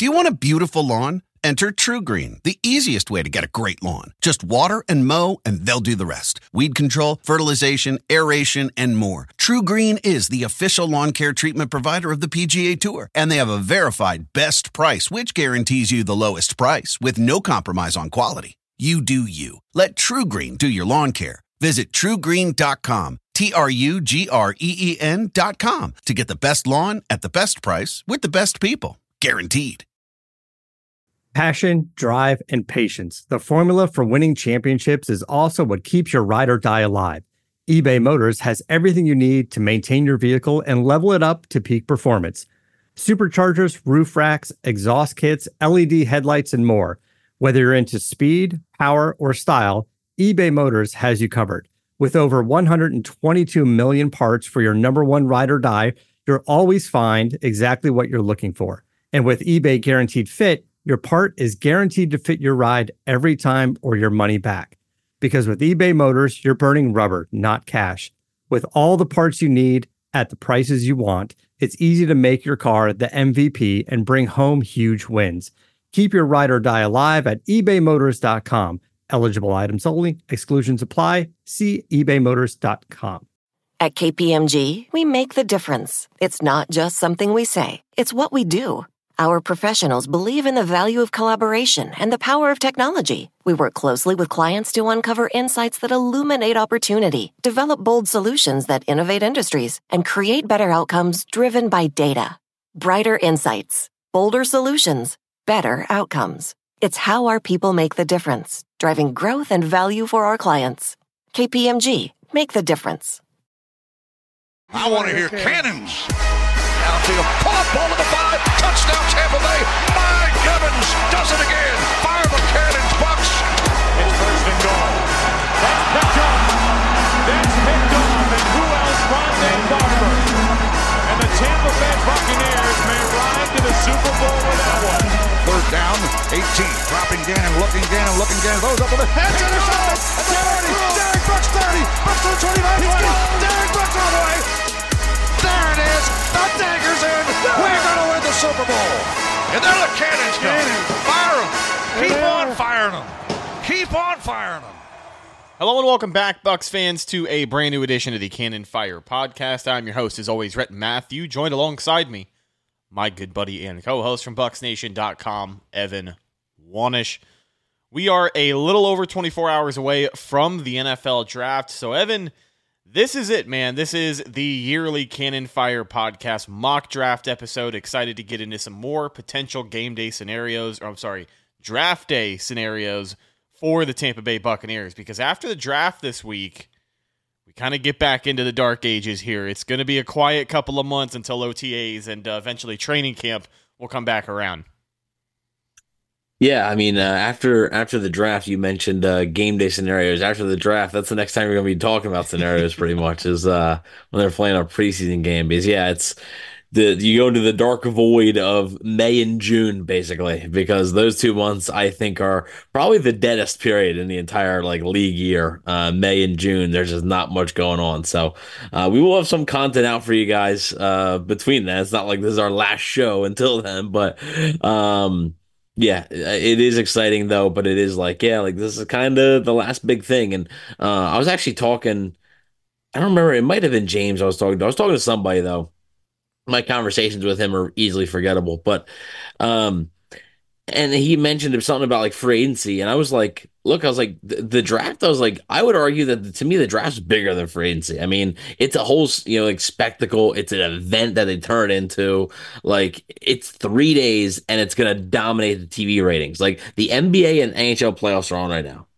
Do you want a beautiful lawn? Enter TruGreen, the easiest way to get a great lawn. Just water and mow, and they'll do the rest. Weed control, fertilization, aeration, and more. TruGreen is the official lawn care treatment provider of the PGA Tour, and they have a verified best price, which guarantees you the lowest price with no compromise on quality. You do you. Let TruGreen do your lawn care. Visit TruGreen.com, TruGreen.com, to get the best lawn at the best price with the best people. Guaranteed. Passion, drive, and patience. The formula for winning championships is also what keeps your ride or die alive. eBay Motors has everything you need to maintain your vehicle and level it up to peak performance. Superchargers, roof racks, exhaust kits, LED headlights, and more. Whether you're into speed, power, or style, eBay Motors has you covered. With over 122 million parts for your number one ride or die, you'll always find exactly what you're looking for. And with eBay Guaranteed Fit, your part is guaranteed to fit your ride every time or your money back. Because with eBay Motors, you're burning rubber, not cash. With all the parts you need at the prices you want, it's easy to make your car the MVP and bring home huge wins. Keep your ride or die alive at ebaymotors.com. Eligible items only. Exclusions apply. See ebaymotors.com. At KPMG, we make the difference. It's not just something we say. It's what we do. Our professionals believe in the value of collaboration and the power of technology. We work closely with clients to uncover insights that illuminate opportunity, develop bold solutions that innovate industries, and create better outcomes driven by data. Brighter insights, bolder solutions, better outcomes. It's how our people make the difference, driving growth and value for our clients. KPMG, make the difference. I want to hear cannons. Outfield, pull up, ball to the 5, touchdown Tampa Bay. Mike Evans does it again. Fire the cannons, Bucks. It's first and goal. That's picked up. That's picked off, and who else? Rondé Barber. And the Tampa Bay Buccaneers may ride to the Super Bowl with that one. Third down, 18. Dropping Gannon, looking Gannon. Those up with the head. Intercepted. Derek Brooks 30. Brooks to the 29. He's gone. Derek Brooks all the way. There it is. The dagger's in. We're going to win the Super Bowl. And there the cannons go. Fire them. Keep on firing them. Keep on firing them. Hello and welcome back, Bucks fans, to a brand new edition of the Cannon Fire Podcast. I'm your host, as always, Rhett Matthew, joined alongside me, my good buddy and co-host from BucksNation.com, Evan Wanish. We are a little over 24 hours away from the NFL Draft, so Evan, this is it, man. This is the yearly Cannon Fire Podcast mock draft episode. Excited to get into some more potential game day scenarios, draft day scenarios for the Tampa Bay Buccaneers, because after the draft this week, we kind of get back into the dark ages here. It's going to be a quiet couple of months until OTAs and eventually training camp will come back around. Yeah, I mean, after the draft, you mentioned game day scenarios. After the draft, that's the next time we're going to be talking about scenarios pretty much, is when they're playing a preseason game. Because, yeah, it's you go into the dark void of May and June, basically, because those 2 months, I think, are probably the deadest period in the entire league year. May and June, there's just not much going on. So we will have some content out for you guys between that. It's not like this is our last show until then, but yeah, it is exciting though. But it is this is kind of the last big thing. And I was actually talking, I don't remember, it might have been James I was talking to somebody though. My conversations with him are easily forgettable, but and he mentioned something about free agency, and I was like, the draft, I would argue that to me the draft's bigger than free agency. I mean, it's a whole spectacle. It's an event that they turn it into. It's 3 days and it's gonna dominate the TV ratings. The NBA and NHL playoffs are on right now,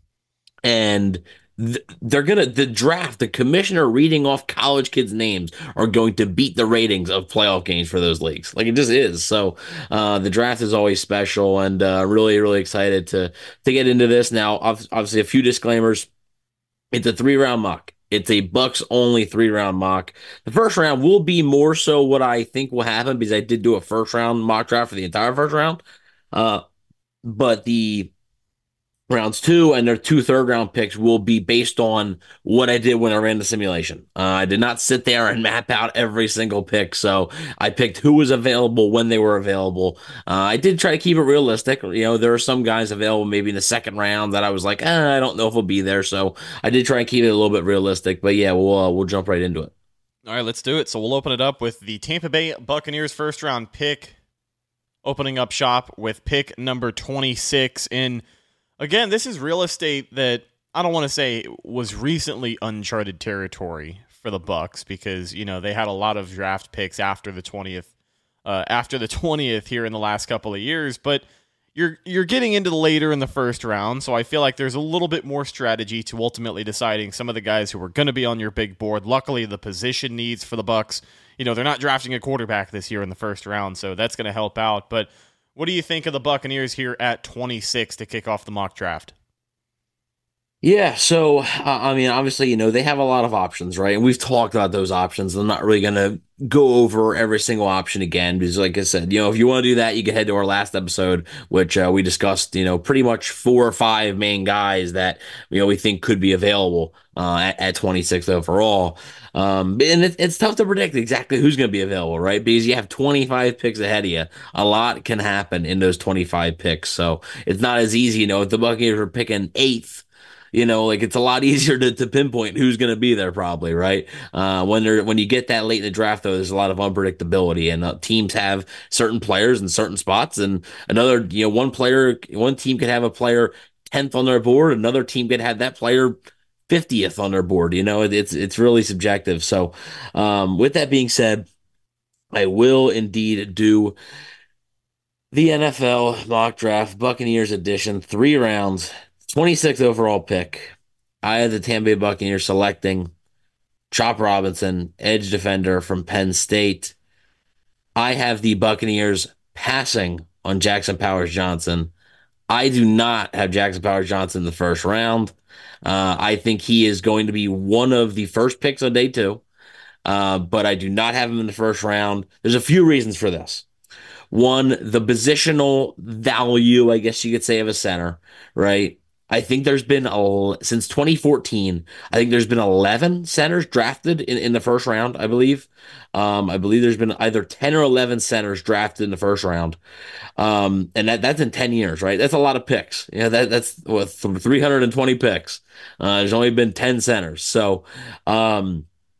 and the draft, the commissioner reading off college kids' names are going to beat the ratings of playoff games for those leagues. It just is. So the draft is always special, and really, really excited to get into this. Now, obviously, a few disclaimers. It's a 3-round mock. It's a Bucks only 3-round mock. The first round will be more so what I think will happen, because I did do a first round mock draft for the entire first round. But the rounds 2, and their 2 third-round picks will be based on what I did when I ran the simulation. I did not sit there and map out every single pick, so I picked who was available when they were available. I did try to keep it realistic. There are some guys available maybe in the second round that I was like, I don't know if he'll be there, so I did try and keep it a little bit realistic. But yeah, we'll jump right into it. All right, let's do it. So we'll open it up with the Tampa Bay Buccaneers first-round pick, opening up shop with pick number 26. And again, this is real estate that I don't want to say was recently uncharted territory for the Bucs, because they had a lot of draft picks after the 20th here in the last couple of years, but you're getting into the later in the first round, so I feel like there's a little bit more strategy to ultimately deciding some of the guys who are going to be on your big board. Luckily, the position needs for the Bucs, they're not drafting a quarterback this year in the first round, so that's going to help out. But what do you think of the Buccaneers here at 26 to kick off the mock draft? Yeah, so obviously, they have a lot of options, right? And we've talked about those options. I'm not really going to go over every single option again because, like I said, if you want to do that, you can head to our last episode, which we discussed, pretty much 4 or 5 main guys that we think could be available at 26 overall. And it's tough to predict exactly who's going to be available, right? Because you have 25 picks ahead of you. A lot can happen in those 25 picks, so it's not as easy. If the Buccaneers are picking 8th. It's a lot easier to pinpoint who's going to be there probably, right? When you get that late in the draft, though, there's a lot of unpredictability, and teams have certain players in certain spots, and one team could have a player 10th on their board, another team could have that player 50th on their board. It's really subjective. So, with that being said, I will indeed do the NFL mock draft Buccaneers edition, 3 rounds. 26th overall pick. I had the Tampa Bay Buccaneers selecting Chop Robinson, edge defender from Penn State. I have the Buccaneers passing on Jackson Powers Johnson. I do not have Jackson Powers Johnson in the first round. I think he is going to be one of the first picks on day 2, but I do not have him in the first round. There's a few reasons for this. One, the positional value, I guess you could say, of a center, right? I think there's been, since 2014, I think there's been 11 centers drafted in the first round, I believe. I believe there's been either 10 or 11 centers drafted in the first round. And that's in 10 years, right? That's a lot of picks. That's 320 picks. There's only been 10 centers. So, I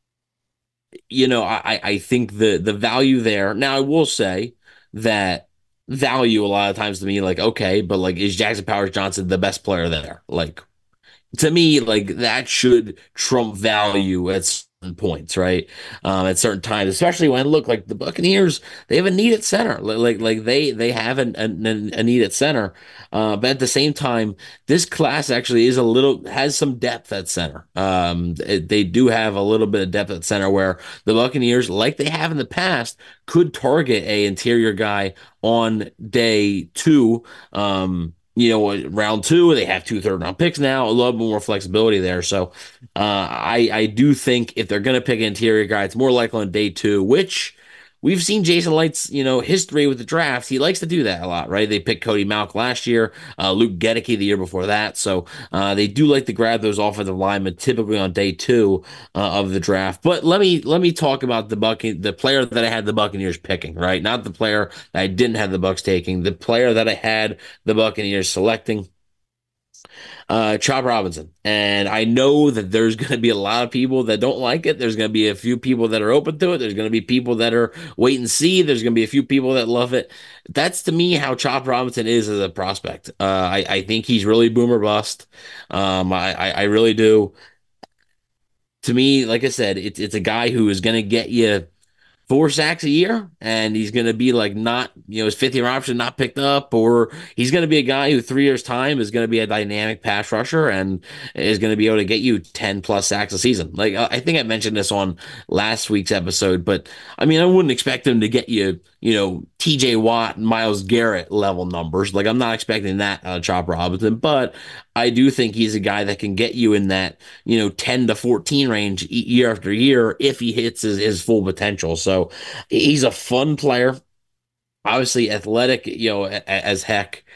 think the value there. Now, I will say that value a lot of times to me, okay, but is Jackson Powers Johnson the best player there? To me, that should trump value at certain points, right? At certain times, especially when the Buccaneers, they have a need at center, they have a need at center. But at the same time, this class actually has some depth at center. They do have a little bit of depth at center where the Buccaneers, like they have in the past, could target a interior guy on day 2. Round 2, they have 2 third-round picks now, a little bit more flexibility there. So I do think if they're going to pick an interior guy, it's more likely on day 2, which we've seen Jason Light's, history with the drafts. He likes to do that a lot, right? They picked Cody Mauch last year, Luke Goedeke the year before that. So they do like to grab those offensive linemen typically on day 2 of the draft. But let me talk about the player that I had the Buccaneers picking, right? Not the player that I didn't have the Bucs taking, the player that I had the Buccaneers selecting. Chop Robinson. And I know that there's going to be a lot of people that don't like it. There's going to be a few people that are open to it. There's going to be people that are wait and see. There's going to be a few people that love it. That's to me how Chop Robinson is as a prospect. I think he's really boomer bust. I really do. To me, like I said, it's a guy who is going to get you 4 sacks a year, and he's going to be not, his 5th-year option not picked up, or he's going to be a guy who 3 years' time is going to be a dynamic pass rusher and is going to be able to get you 10+ sacks a season. I think I mentioned this on last week's episode, but I wouldn't expect him to get you, TJ Watt and Myles Garrett level numbers. I'm not expecting that out of Chop Robinson, but I do think he's a guy that can get you in that, 10 to 14 range year after year if he hits his full potential. So he's a fun player. obviously athletic, as heck.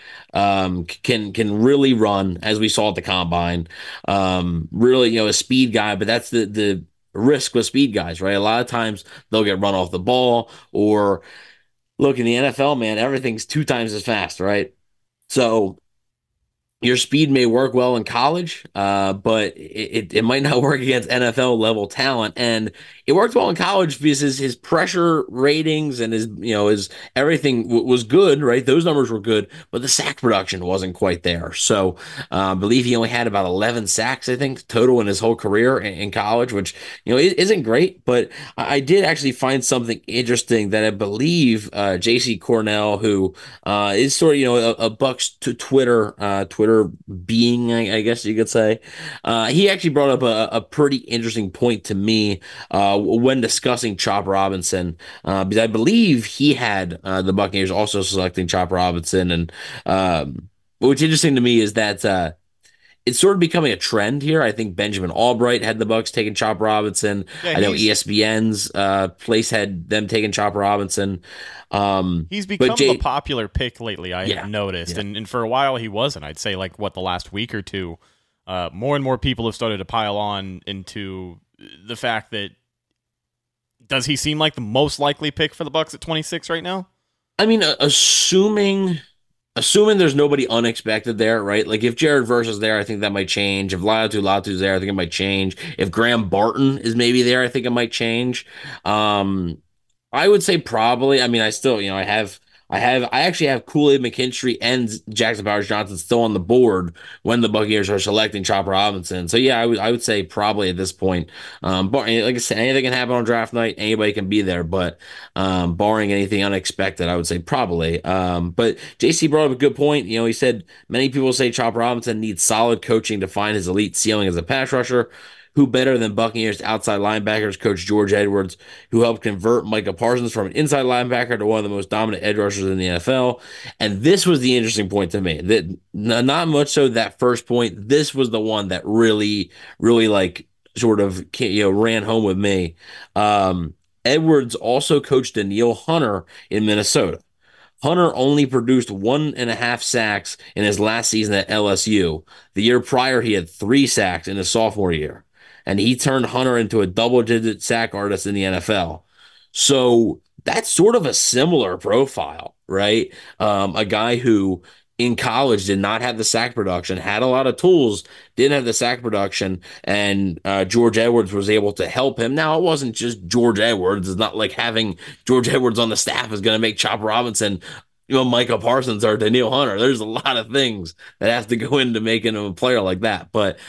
Can really run, as we saw at the combine. Really, a speed guy, but that's the risk with speed guys, right? A lot of times they'll get run off the ball, or look, in the NFL, man, everything's 2 times as fast, right? So your speed may work well in college, but it might not work against NFL level talent. And it worked well in college because his pressure ratings and his everything was good, right? Those numbers were good, but the sack production wasn't quite there. So I believe he only had about 11 sacks, I think, total in his whole career in college, which isn't great. But I did actually find something interesting that I believe J.C. Cornell, who is sort of a Bucks to Twitter being, I guess you could say, he actually brought up a pretty interesting point to me when discussing Chop Robinson, because I believe he had the Buccaneers also selecting Chop Robinson, and what's interesting to me is that it's sort of becoming a trend here. I think Benjamin Albright had the Bucks taking Chop Robinson. Yeah, I know ESPN's place had them taking Chop Robinson. He's become the popular pick lately, I have noticed. Yeah. And for a while he wasn't. I'd say the last week or two, more and more people have started to pile on into the fact that, does he seem like the most likely pick for the Bucks at 26 right now? I mean, assuming there's nobody unexpected there, right? Like if Jared Verse is there, I think that might change. If Latu's there, I think it might change. If Graham Barton is maybe there, I think it might change. I would say probably. I mean, I still, I actually have Kool-Aid McKinstry and Jackson Powers-Johnson still on the board when the Buccaneers are selecting Chop Robinson. So yeah, I would say probably at this point. But like I said, anything can happen on draft night. Anybody can be there, but barring anything unexpected, I would say probably. But JC brought up a good point. He said many people say Chop Robinson needs solid coaching to find his elite ceiling as a pass rusher. Who better than Buccaneers outside linebackers coach George Edwards, who helped convert Micah Parsons from an inside linebacker to one of the most dominant edge rushers in the NFL? And this was the interesting point to me. That not much so that first point. This was the one that really, really sort of ran home with me. Edwards also coached Danielle Hunter in Minnesota. Hunter only produced 1.5 sacks in his last season at LSU. The year prior, he had 3 sacks in his sophomore year. And he turned Hunter into a double-digit sack artist in the NFL. So that's sort of a similar profile, right? A guy who in college did not have the sack production, had a lot of tools, didn't have the sack production, and George Edwards was able to help him. Now, it wasn't just George Edwards. It's not like having George Edwards on the staff is going to make Chop Robinson Micah Parsons or Danielle Hunter. There's a lot of things that have to go into making him a player like that. But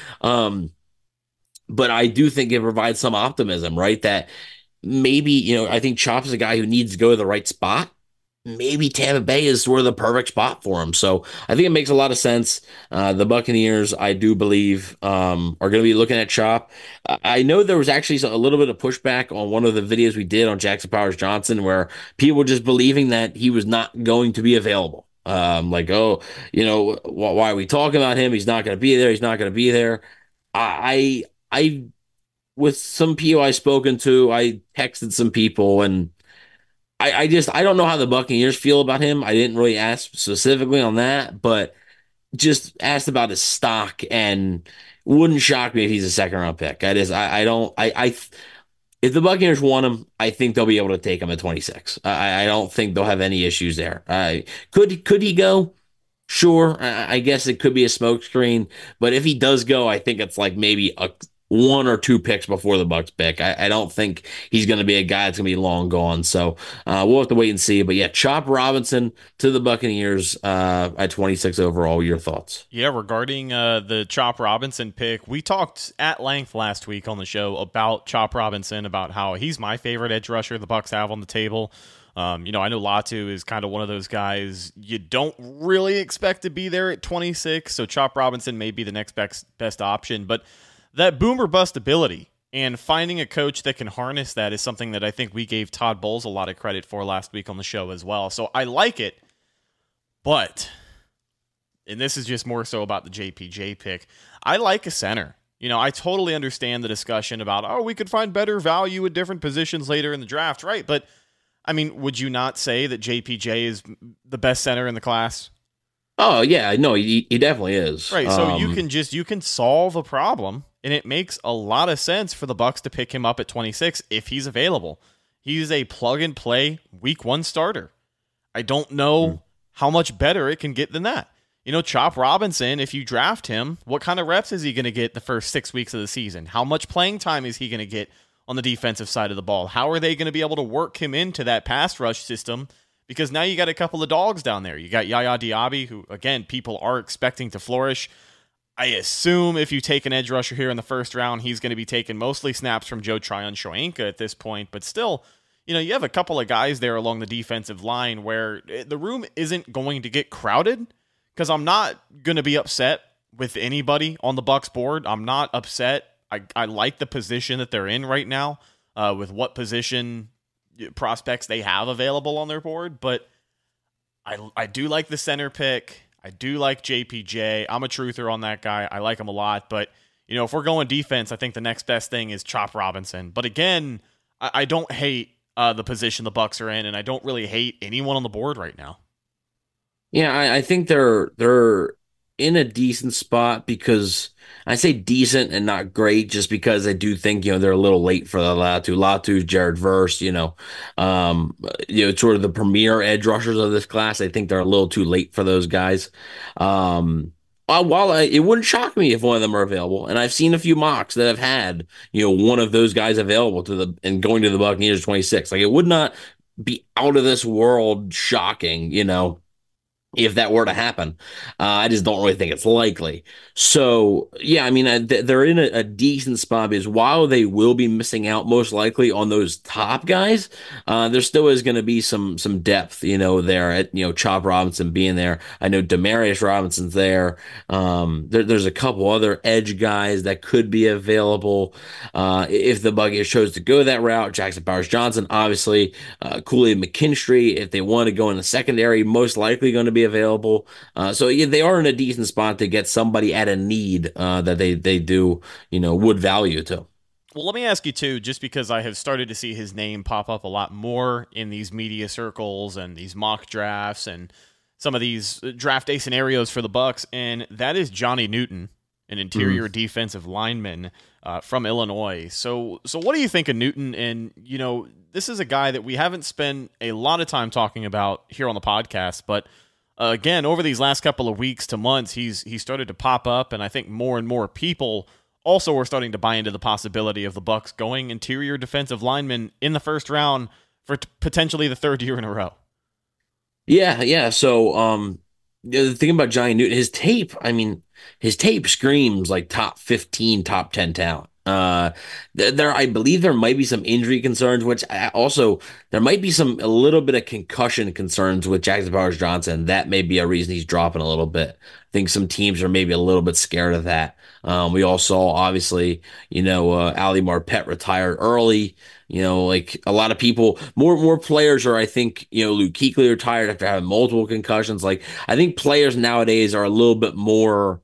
I do think it provides some optimism, right? That maybe, I think Chop is a guy who needs to go to the right spot. Maybe Tampa Bay is sort of the perfect spot for him. So I think it makes a lot of sense. The Buccaneers, I do believe, are going to be looking at Chop. I know there was actually a little bit of pushback on one of the videos we did on Jackson Powers-Johnson where people were just believing that he was not going to be available. Why are we talking about him? He's not going to be there. He's not going to be there. I with some people I've spoken to, I texted some people, and I don't know how the Buccaneers feel about him. I didn't really ask specifically on that, but just asked about his stock, and wouldn't shock me if he's a second-round pick. If the Buccaneers want him, I think they'll be able to take him at 26. I don't think they'll have any issues there. Could he go? Sure, I guess it could be a smokescreen, but if he does go, I think it's like maybe 1 or 2 picks before the Bucs pick. I don't think he's going to be a guy that's going to be long gone. So we'll have to wait and see. But yeah, Chop Robinson to the Buccaneers at 26 overall. Your thoughts? Yeah, regarding the Chop Robinson pick, we talked at length last week on the show about Chop Robinson, about how he's my favorite edge rusher the Bucs have on the table. I know Latu is kind of one of those guys you don't really expect to be there at 26, so Chop Robinson may be the next best option. But that boom or bust ability and finding a coach that can harness that is something that I think we gave Todd Bowles a lot of credit for last week on the show as well. So I like it, but, and this is just more so about the JPJ pick, I like a center. I totally understand the discussion about, we could find better value at different positions later in the draft, right? But I mean, would you not say that JPJ is the best center in the class? Oh yeah, no, he definitely is. Right, so you can solve a problem, and it makes a lot of sense for the Bucks to pick him up at 26 if he's available. He's a plug and play week 1 starter. I don't know how much better it can get than that. You know, Chop Robinson, if you draft him, what kind of reps is he going to get the first 6 weeks of the season? How much playing time is he going to get on the defensive side of the ball? How are they going to be able to work him into that pass rush system? Because now you got a couple of dogs down there. You got Yaya Diaby, who, again, people are expecting to flourish. I assume if you take an edge rusher here in the first round, he's going to be taking mostly snaps from Joe Tryon-Shoyinka at this point. But still, you know, you have a couple of guys there along the defensive line where the room isn't going to get crowded, because I'm not going to be upset with anybody on the Bucks board. I'm not upset. I like the position that they're in right now with what position prospects they have available on their board, but I do like the center pick. I do like JPJ. I'm a truther on that guy. I like him a lot, but you know, if we're going defense, I think the next best thing is Chop Robinson. But again, I don't hate the position the Bucks are in, and I don't really hate anyone on the board right now. Yeah, I think they're in a decent spot, because I say decent and not great just because I do think, you know, they're a little late for the Latu, Jared Verse, sort of the premier edge rushers of this class. I think they're a little too late for those guys. It wouldn't shock me if one of them are available, and I've seen a few mocks that have had, you know, one of those guys available and going to the Buccaneers 26. Like, it would not be out of this world shocking, you know, if that were to happen. I just don't really think it's likely. So, yeah, I mean, they're in a decent spot, because while they will be missing out most likely on those top guys, there still is going to be some depth, you know, there at, you know, Chop Robinson being there. I know Demarius Robinson's there. There's a couple other edge guys that could be available if the Buccaneers chose to go that route. Jackson Powers-Johnson, obviously, Kool-Aid McKinstry, if they want to go in the secondary, most likely going to be available. So yeah, they are in a decent spot to get somebody at a need that they do, you know, would value to. Well, let me ask you too, just because I have started to see his name pop up a lot more in these media circles and these mock drafts and some of these draft day scenarios for the Bucks, and that is Johnny Newton, an interior defensive lineman from Illinois. So what do you think of Newton? And, you know, this is a guy that we haven't spent a lot of time talking about here on the podcast, but again, over these last couple of weeks to months, he's started to pop up, and I think more and more people also are starting to buy into the possibility of the Bucks going interior defensive lineman in the first round for potentially the third year in a row. Yeah. So, the thing about Johnny Newton, his tape screams like top 15, top 10 talent. I believe there might be some injury concerns, which also there might be a little bit of concussion concerns with Jackson Powers-Johnson. That may be a reason he's dropping a little bit. I think some teams are maybe a little bit scared of that. We all saw, obviously, you know, Ali Marpet retired early. You know, like a lot of people, more players are, I think, you know, Luke Kuechly retired after having multiple concussions. Like, I think players nowadays are a little bit more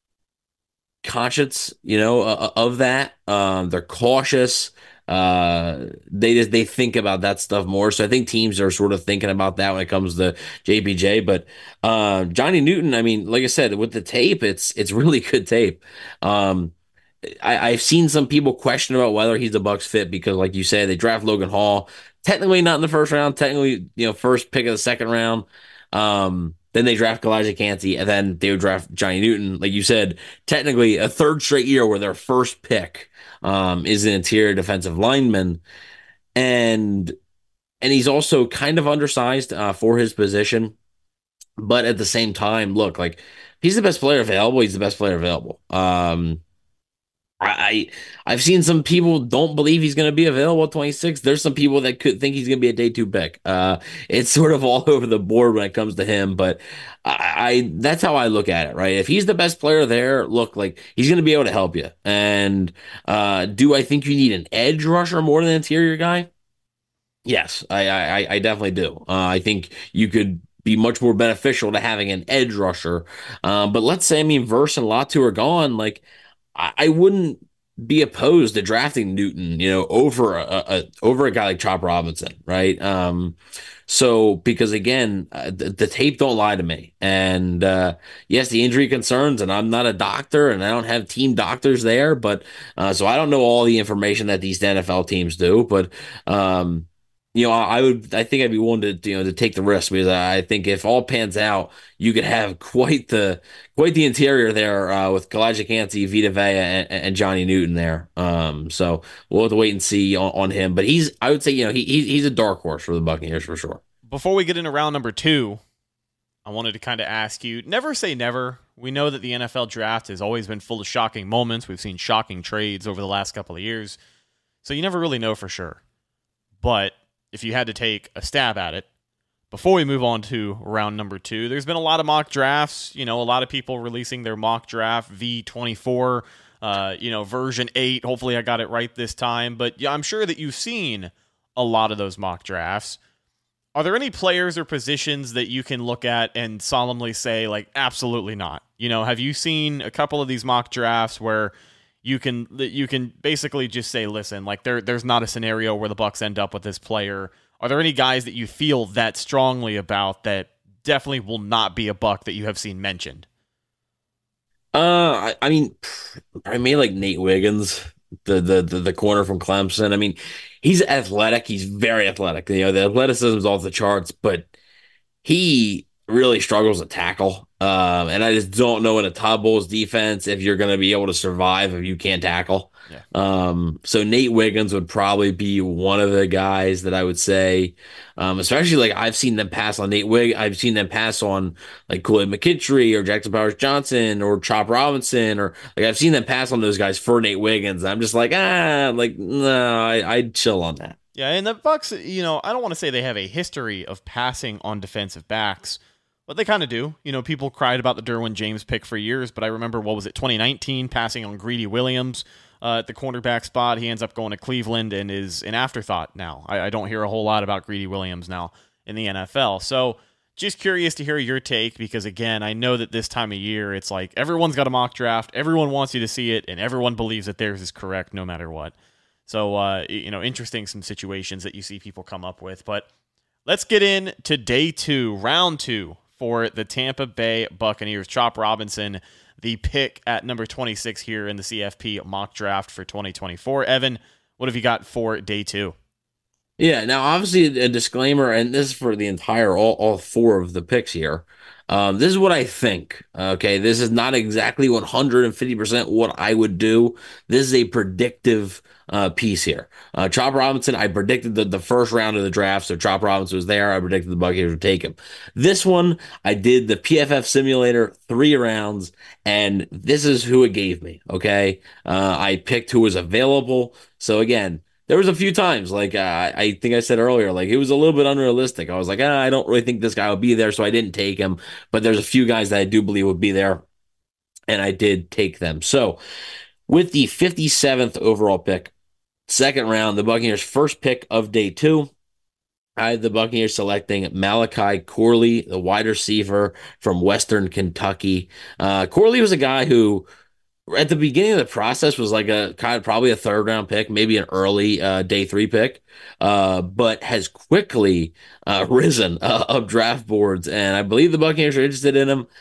conscious, you know, of that. They're cautious. They think about that stuff more. So I think teams are sort of thinking about that when it comes to JPJ. But Johnny Newton, I mean, like I said, with the tape, it's really good tape. I've seen some people question about whether he's a Bucks fit, because, like you said, they draft Logan Hall, technically not in the first round, technically, you know, first pick of the second round. Then they draft Elijah Cansey, and then they would draft Johnny Newton. Like you said, technically a third straight year where their first pick is an interior defensive lineman. And he's also kind of undersized for his position. But at the same time, look, like, he's the best player available. He's the best player available. I've seen some people don't believe he's going to be available at 26. There's some people that could think he's going to be a day 2 pick. It's sort of all over the board when it comes to him, but that's how I look at it, right? If he's the best player there, look, like, he's going to be able to help you. And do I think you need an edge rusher more than an interior guy? Yes, I definitely do. I think you could be much more beneficial to having an edge rusher. But let's say, I mean, Verse and Latu are gone. Like, I wouldn't be opposed to drafting Newton, over a guy like Chop Robinson, right? So because again, the tape don't lie to me, and yes, the injury concerns, and I'm not a doctor, and I don't have team doctors there, but so I don't know all the information that these NFL teams do, but I think I'd be willing to take the risk because I think if all pans out, you could have quite the interior there with Kalijah Kancey, Vita Vea, and Johnny Newton there. So we'll have to wait and see on him. But I would say, he's a dark horse for the Buccaneers for sure. Before we get into round number 2, I wanted to kind of ask you, never say never. We know that the NFL draft has always been full of shocking moments. We've seen shocking trades over the last couple of years. So you never really know for sure. But if you had to take a stab at it, before we move on to round number 2, there's been a lot of mock drafts. A lot of people releasing their mock draft V24, version 8. Hopefully I got it right this time. But yeah, I'm sure that you've seen a lot of those mock drafts. Are there any players or positions that you can look at and solemnly say, like, absolutely not? Have you seen a couple of these mock drafts where you can basically just say, listen, like there's not a scenario where the Bucs end up with this player? Are there any guys that you feel that strongly about that definitely will not be a Buck that you have seen mentioned? I mean, like Nate Wiggins, the corner from Clemson. I mean, he's athletic. He's very athletic. The athleticism is off the charts, but he really struggles to tackle. And I just don't know in a Todd Bowles defense if you're going to be able to survive if you can't tackle. Yeah. So Nate Wiggins would probably be one of the guys that I would say, especially like I've seen them pass on Nate Wiggins. I've seen them pass on like Kool-Aid McKinstry or Jackson Powers Johnson or Chop Robinson, or like I've seen them pass on those guys for Nate Wiggins. I'm just like, no, I'd chill on that. Yeah, and the Bucs, I don't want to say they have a history of passing on defensive backs, but they kind of do. People cried about the Derwin James pick for years, but I remember, 2019, passing on Greedy Williams at the cornerback spot. He ends up going to Cleveland and is an afterthought now. I don't hear a whole lot about Greedy Williams now in the NFL. So just curious to hear your take, because, again, I know that this time of year, it's like everyone's got a mock draft, everyone wants you to see it, and everyone believes that theirs is correct no matter what. So, interesting some situations that you see people come up with. But let's get into day 2, round 2 for the Tampa Bay Buccaneers. Chop Robinson, the pick at number 26 here in the CFP mock draft for 2024. Evan, what have you got for day 2? Yeah, now obviously a disclaimer, and this is for the entire all 4 of the picks here. This is what I think. Okay, this is not exactly 150% what I would do. This is a predictive piece here. Chop Robinson, I predicted the first round of the draft, so Chop Robinson was there. I predicted the Buccaneers would take him. This one, I did the PFF simulator 3 rounds, and this is who it gave me. Okay, I picked who was available. So again, there was a few times, like I think I said earlier, like it was a little bit unrealistic. I was like, I don't really think this guy will be there, so I didn't take him. But there's a few guys that I do believe would be there, and I did take them. So with the 57th overall pick, second round, the Buccaneers' first pick of day 2, I had the Buccaneers selecting Malachi Corley, the wide receiver from Western Kentucky. Corley was a guy who, at the beginning of the process, was like a kind of probably a 3rd round pick, maybe an early day 3 pick, but has quickly risen up draft boards. And I believe the Buccaneers are interested in him.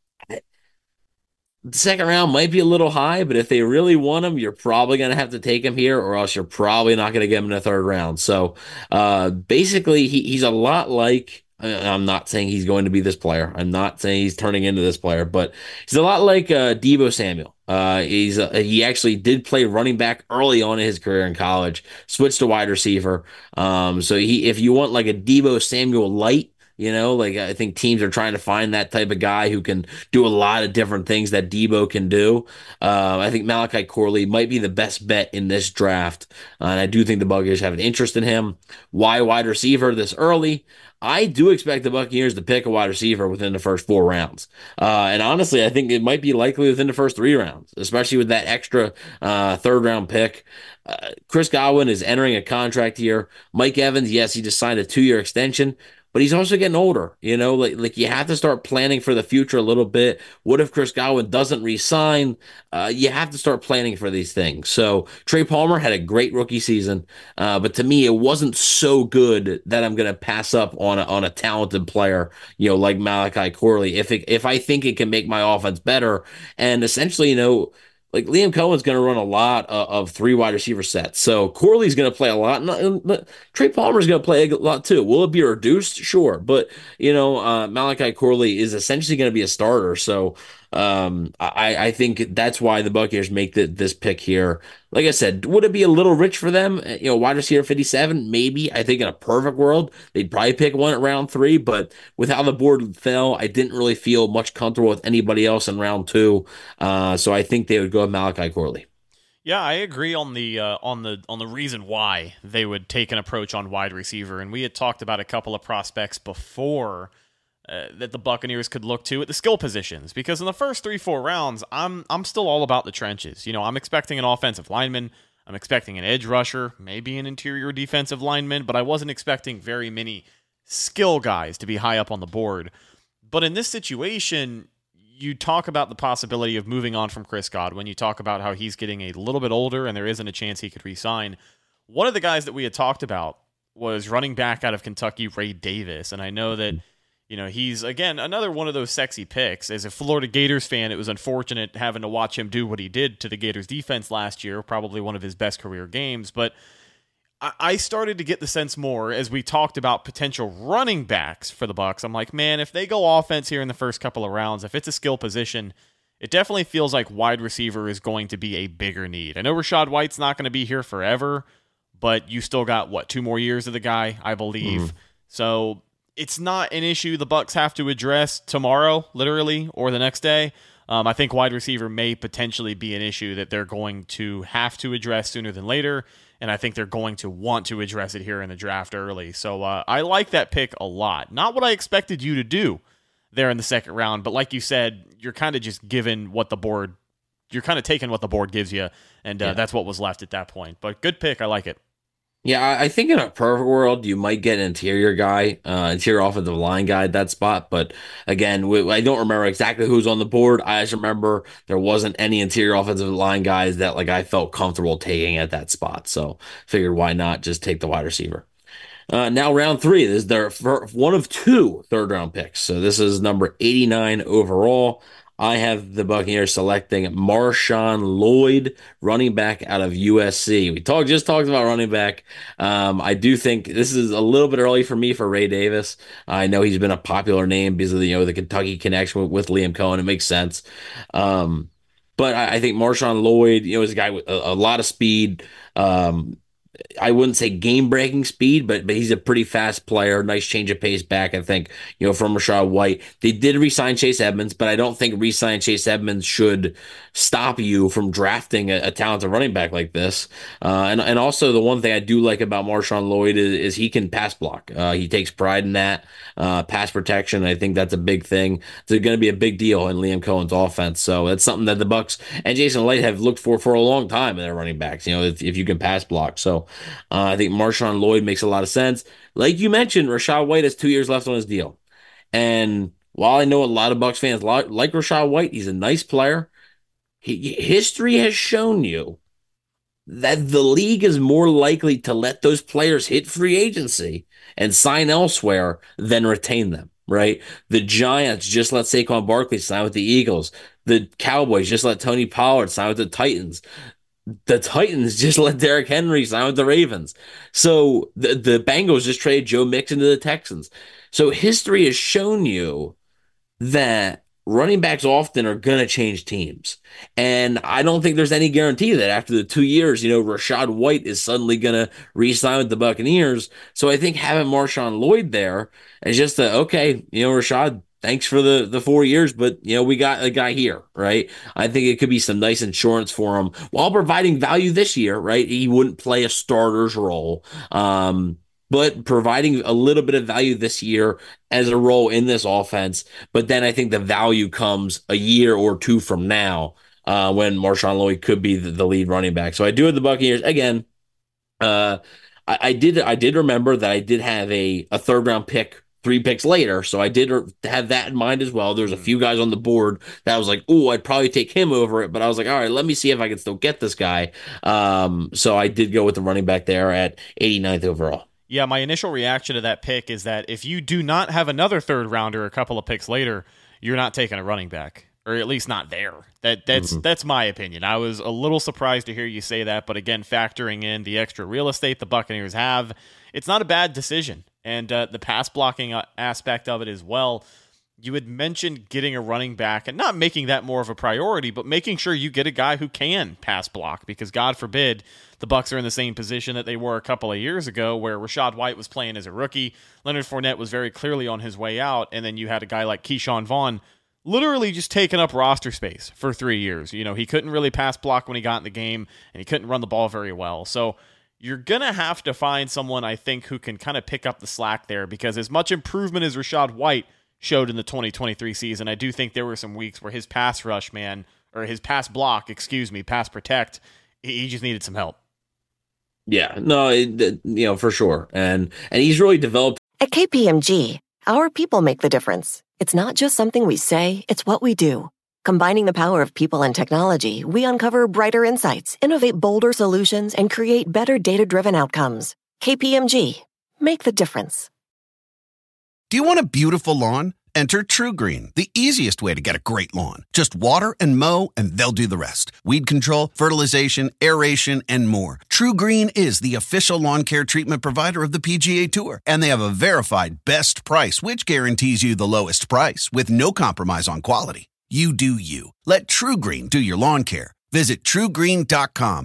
The second round might be a little high, but if they really want him, you're probably going to have to take him here, or else you're probably not going to get him in the 3rd round. So basically, he's a lot like, I'm not saying he's going to be this player. I'm not saying he's turning into this player, but he's a lot like Deebo Samuel. He actually did play running back early on in his career in college, switched to wide receiver. So if you want like a Deebo Samuel light, like I think teams are trying to find that type of guy who can do a lot of different things that Deebo can do. I think Malachi Corley might be the best bet in this draft. And I do think the Buccaneers have an interest in him. Why wide receiver this early? I do expect the Buccaneers to pick a wide receiver within the first 4 rounds. And honestly, I think it might be likely within the first 3 rounds, especially with that extra 3rd round pick. Chris Godwin is entering a contract here. Mike Evans, yes, he just signed a 2-year extension. but he's also getting older. Like you have to start planning for the future a little bit. What if Chris Godwin doesn't re-sign? You have to start planning for these things. So Trey Palmer had a great rookie season, but to me, it wasn't so good that I'm going to pass up on a talented player, like Malachi Corley. If I think it can make my offense better, and essentially, like Liam Cohen's going to run a lot of three wide receiver sets. So Corley's going to play a lot. And Trey Palmer's going to play a lot too. Will it be reduced? Sure. But, Malachi Corley is essentially going to be a starter. So I think that's why the Buccaneers make this pick here. Like I said, would it be a little rich for them? Wide receiver 57, maybe. I think in a perfect world, they'd probably pick one at round 3. But with how the board fell, I didn't really feel much comfortable with anybody else in round 2. So I think they would go with Malachi Corley. Yeah, I agree on the reason why they would take an approach on wide receiver, and we had talked about a couple of prospects before that the Buccaneers could look to at the skill positions, because in the first 3-4 rounds, I'm still all about the trenches. I'm expecting an offensive lineman, I'm expecting an edge rusher, maybe an interior defensive lineman, but I wasn't expecting very many skill guys to be high up on the board. But in this situation, you talk about the possibility of moving on from Chris Godwin. You talk about how he's getting a little bit older and there isn't a chance he could re-sign. One of the guys that we had talked about was running back out of Kentucky, Ray Davis. And I know that, he's, again, another one of those sexy picks. As a Florida Gators fan, it was unfortunate having to watch him do what he did to the Gators defense last year, probably one of his best career games. But I started to get the sense more as we talked about potential running backs for the Bucs. I'm like, man, if they go offense here in the first couple of rounds, if it's a skill position, it definitely feels like wide receiver is going to be a bigger need. I know Rachaad White's not going to be here forever, but you still got, 2 more years of the guy, I believe. Mm-hmm. So it's not an issue the Bucs have to address tomorrow, literally, or the next day. I think wide receiver may potentially be an issue that they're going to have to address sooner than later. And I think they're going to want to address it here in the draft early. So I like that pick a lot. Not what I expected you to do there in the second round, but like you said, you're kind of just given what the board, you're kind of taking what the board gives you, and that's what was left at that point. But good pick. I like it. Yeah, I think in a perfect world, you might get an interior guy, interior offensive line guy at that spot. But again, I don't remember exactly who's on the board. I just remember there wasn't any interior offensive line guys that I felt comfortable taking at that spot. So figured why not just take the wide receiver. Now round 3, this is their one of 2 third-round picks. So this is number 89 overall. I have the Buccaneers selecting Marshawn Lloyd, running back out of USC. We just talked about running back. I do think this is a little bit early for me for Ray Davis. I know he's been a popular name because of the Kentucky connection with Liam Cohen. It makes sense. But I think Marshawn Lloyd, is a guy with a lot of speed. I wouldn't say game-breaking speed, but he's a pretty fast player. Nice change of pace back, I think, from Rachaad White. They did re-sign Chase Edmonds, but I don't think re-signing Chase Edmonds should stop you from drafting a talented running back like this. And also the one thing I do like about Marshawn Lloyd is he can pass block. He takes pride in that. Pass protection, I think that's a big thing. It's going to be a big deal in Liam Cohen's offense. So that's something that the Bucs and Jason Licht have looked for a long time in their running backs, if you can pass block. So I think Marshawn Lloyd makes a lot of sense. Like you mentioned, Rachaad White has 2 years left on his deal. And while I know a lot of Bucs fans like Rachaad White, he's a nice player. History has shown you that the league is more likely to let those players hit free agency and sign elsewhere than retain them, right? The Giants just let Saquon Barkley sign with the Eagles. The Cowboys just let Tony Pollard sign with the Titans. The Titans just let Derrick Henry sign with the Ravens. So the Bengals just traded Joe Mixon to the Texans. So history has shown you that running backs often are going to change teams. And I don't think there's any guarantee that after the 2 years, Rachaad White is suddenly going to re-sign with the Buccaneers. So I think having Marshawn Lloyd there is just okay, Rachaad, thanks for the 4 years, but, we got a guy here, right? I think it could be some nice insurance for him while providing value this year, right? He wouldn't play a starter's role, but providing a little bit of value this year as a role in this offense. But then I think the value comes a year or 2 from now when Marshawn Lloyd could be the lead running back. So I do have the Buccaneers. Again, I did remember that I did have a third-round pick 3 picks later. So I did have that in mind as well. There's a few guys on the board that I was like, oh, I'd probably take him over it. But I was like, all right, let me see if I can still get this guy. So I did go with the running back there at 89th overall. Yeah, my initial reaction to that pick is that if you do not have another third rounder a couple of picks later, you're not taking a running back, or at least not there. That's my opinion. I was a little surprised to hear you say that, but again, factoring in the extra real estate the Buccaneers have, it's not a bad decision. And the pass blocking aspect of it as well. You had mentioned getting a running back and not making that more of a priority, but making sure you get a guy who can pass block, because God forbid the Bucs are in the same position that they were a couple of years ago, where Rachaad White was playing as a rookie, Leonard Fournette was very clearly on his way out, and then you had a guy like Keyshawn Vaughn literally just taking up roster space for 3 years. You know, he couldn't really pass block when he got in the game, and he couldn't run the ball very well. So you're going to have to find someone, I think, who can kind of pick up the slack there, because as much improvement as Rachaad White showed in the 2023 season, I do think there were some weeks where his pass rush, his pass block, pass protect, he just needed some help. Yeah, no, for sure. And he's really developed. At KPMG, our people make the difference. It's not just something we say, it's what we do. Combining the power of people and technology, we uncover brighter insights, innovate bolder solutions, and create better data-driven outcomes. KPMG, make the difference. Do you want a beautiful lawn? Enter TruGreen, the easiest way to get a great lawn. Just water and mow, and they'll do the rest. Weed control, fertilization, aeration, and more. TruGreen is the official lawn care treatment provider of the PGA Tour, and they have a verified best price, which guarantees you the lowest price with no compromise on quality. You do you. Let TruGreen do your lawn care. Visit TruGreen.com,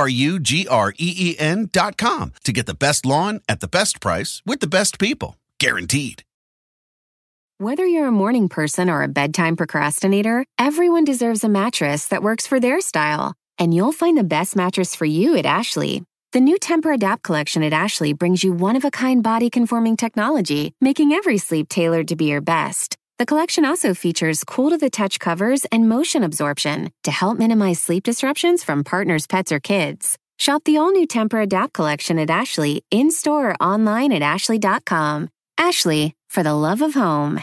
TruGreen.com, to get the best lawn at the best price with the best people. Guaranteed. Whether you're a morning person or a bedtime procrastinator, everyone deserves a mattress that works for their style. And you'll find the best mattress for you at Ashley. The new Tempur-Adapt collection at Ashley brings you one-of-a-kind body-conforming technology, making every sleep tailored to be your best. The collection also features cool-to-the-touch covers and motion absorption to help minimize sleep disruptions from partners, pets, or kids. Shop the all-new Tempur-Adapt collection at Ashley, in-store or online at ashley.com. Ashley, for the love of home.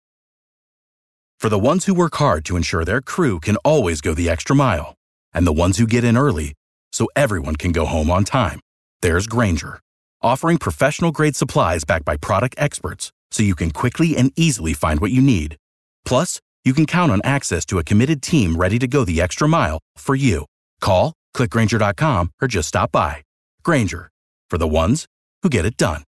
For the ones who work hard to ensure their crew can always go the extra mile, and the ones who get in early so everyone can go home on time, there's Grainger, offering professional-grade supplies backed by product experts so you can quickly and easily find what you need. Plus, you can count on access to a committed team ready to go the extra mile for you. Call, click Grainger.com, or just stop by. Grainger, for the ones who get it done.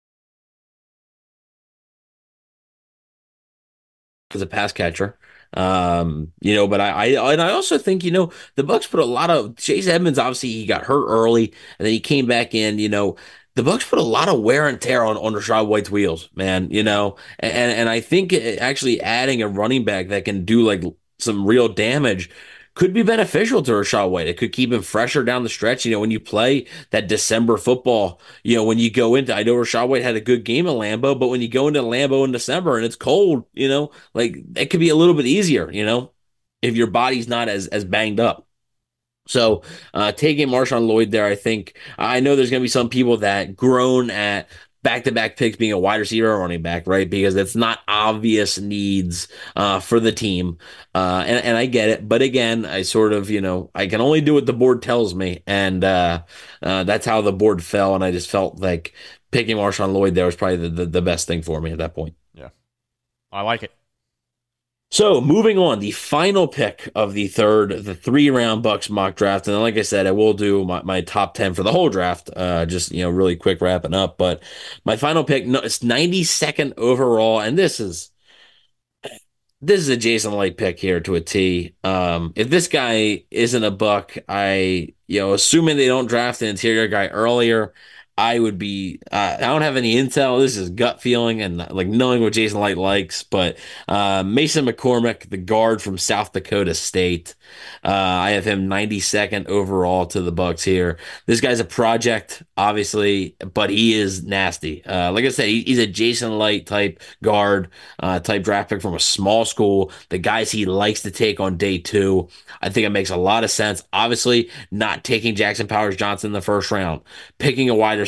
As a pass catcher, but I also think, the Bucs put a lot of Chase Edmonds. Obviously, he got hurt early, and then he came back in. The Bucs put a lot of wear and tear on Rachaad White's wheels, man. And I think actually adding a running back that can do like some real damage could be beneficial to Rachaad White. It could keep him fresher down the stretch. When you play that December football, when you go into, I know Rachaad White had a good game at Lambeau, but when you go into Lambeau in December and it's cold, like it could be a little bit easier, if your body's not as banged up. So taking Marshawn Lloyd there, I know there's going to be some people that groan at back-to-back picks being a wide receiver or running back, right? Because it's not obvious needs for the team. And I get it. But again, I sort of, I can only do what the board tells me. And that's how the board fell. And I just felt like picking Marshawn Lloyd there was probably the best thing for me at that point. Yeah, I like it. So moving on, the final pick of the 3-round Bucs mock draft. And like I said, I will do my top 10 for the whole draft, just, really quick wrapping up. But my final pick, it's 92nd overall. And this is a Jason Licht pick here to a T. If this guy isn't a Buck, assuming they don't draft an interior guy earlier, I would be, I don't have any intel. This is gut feeling and like knowing what Jason Licht likes, but Mason McCormick, the guard from South Dakota State, I have him 92nd overall to the Bucs here. This guy's a project, obviously, but he is nasty. Like I said, he's a Jason Licht type guard, type draft pick from a small school. The guys he likes to take on day 2, I think it makes a lot of sense. Obviously, not taking Jackson Powers-Johnson in the first round, picking a wide receiver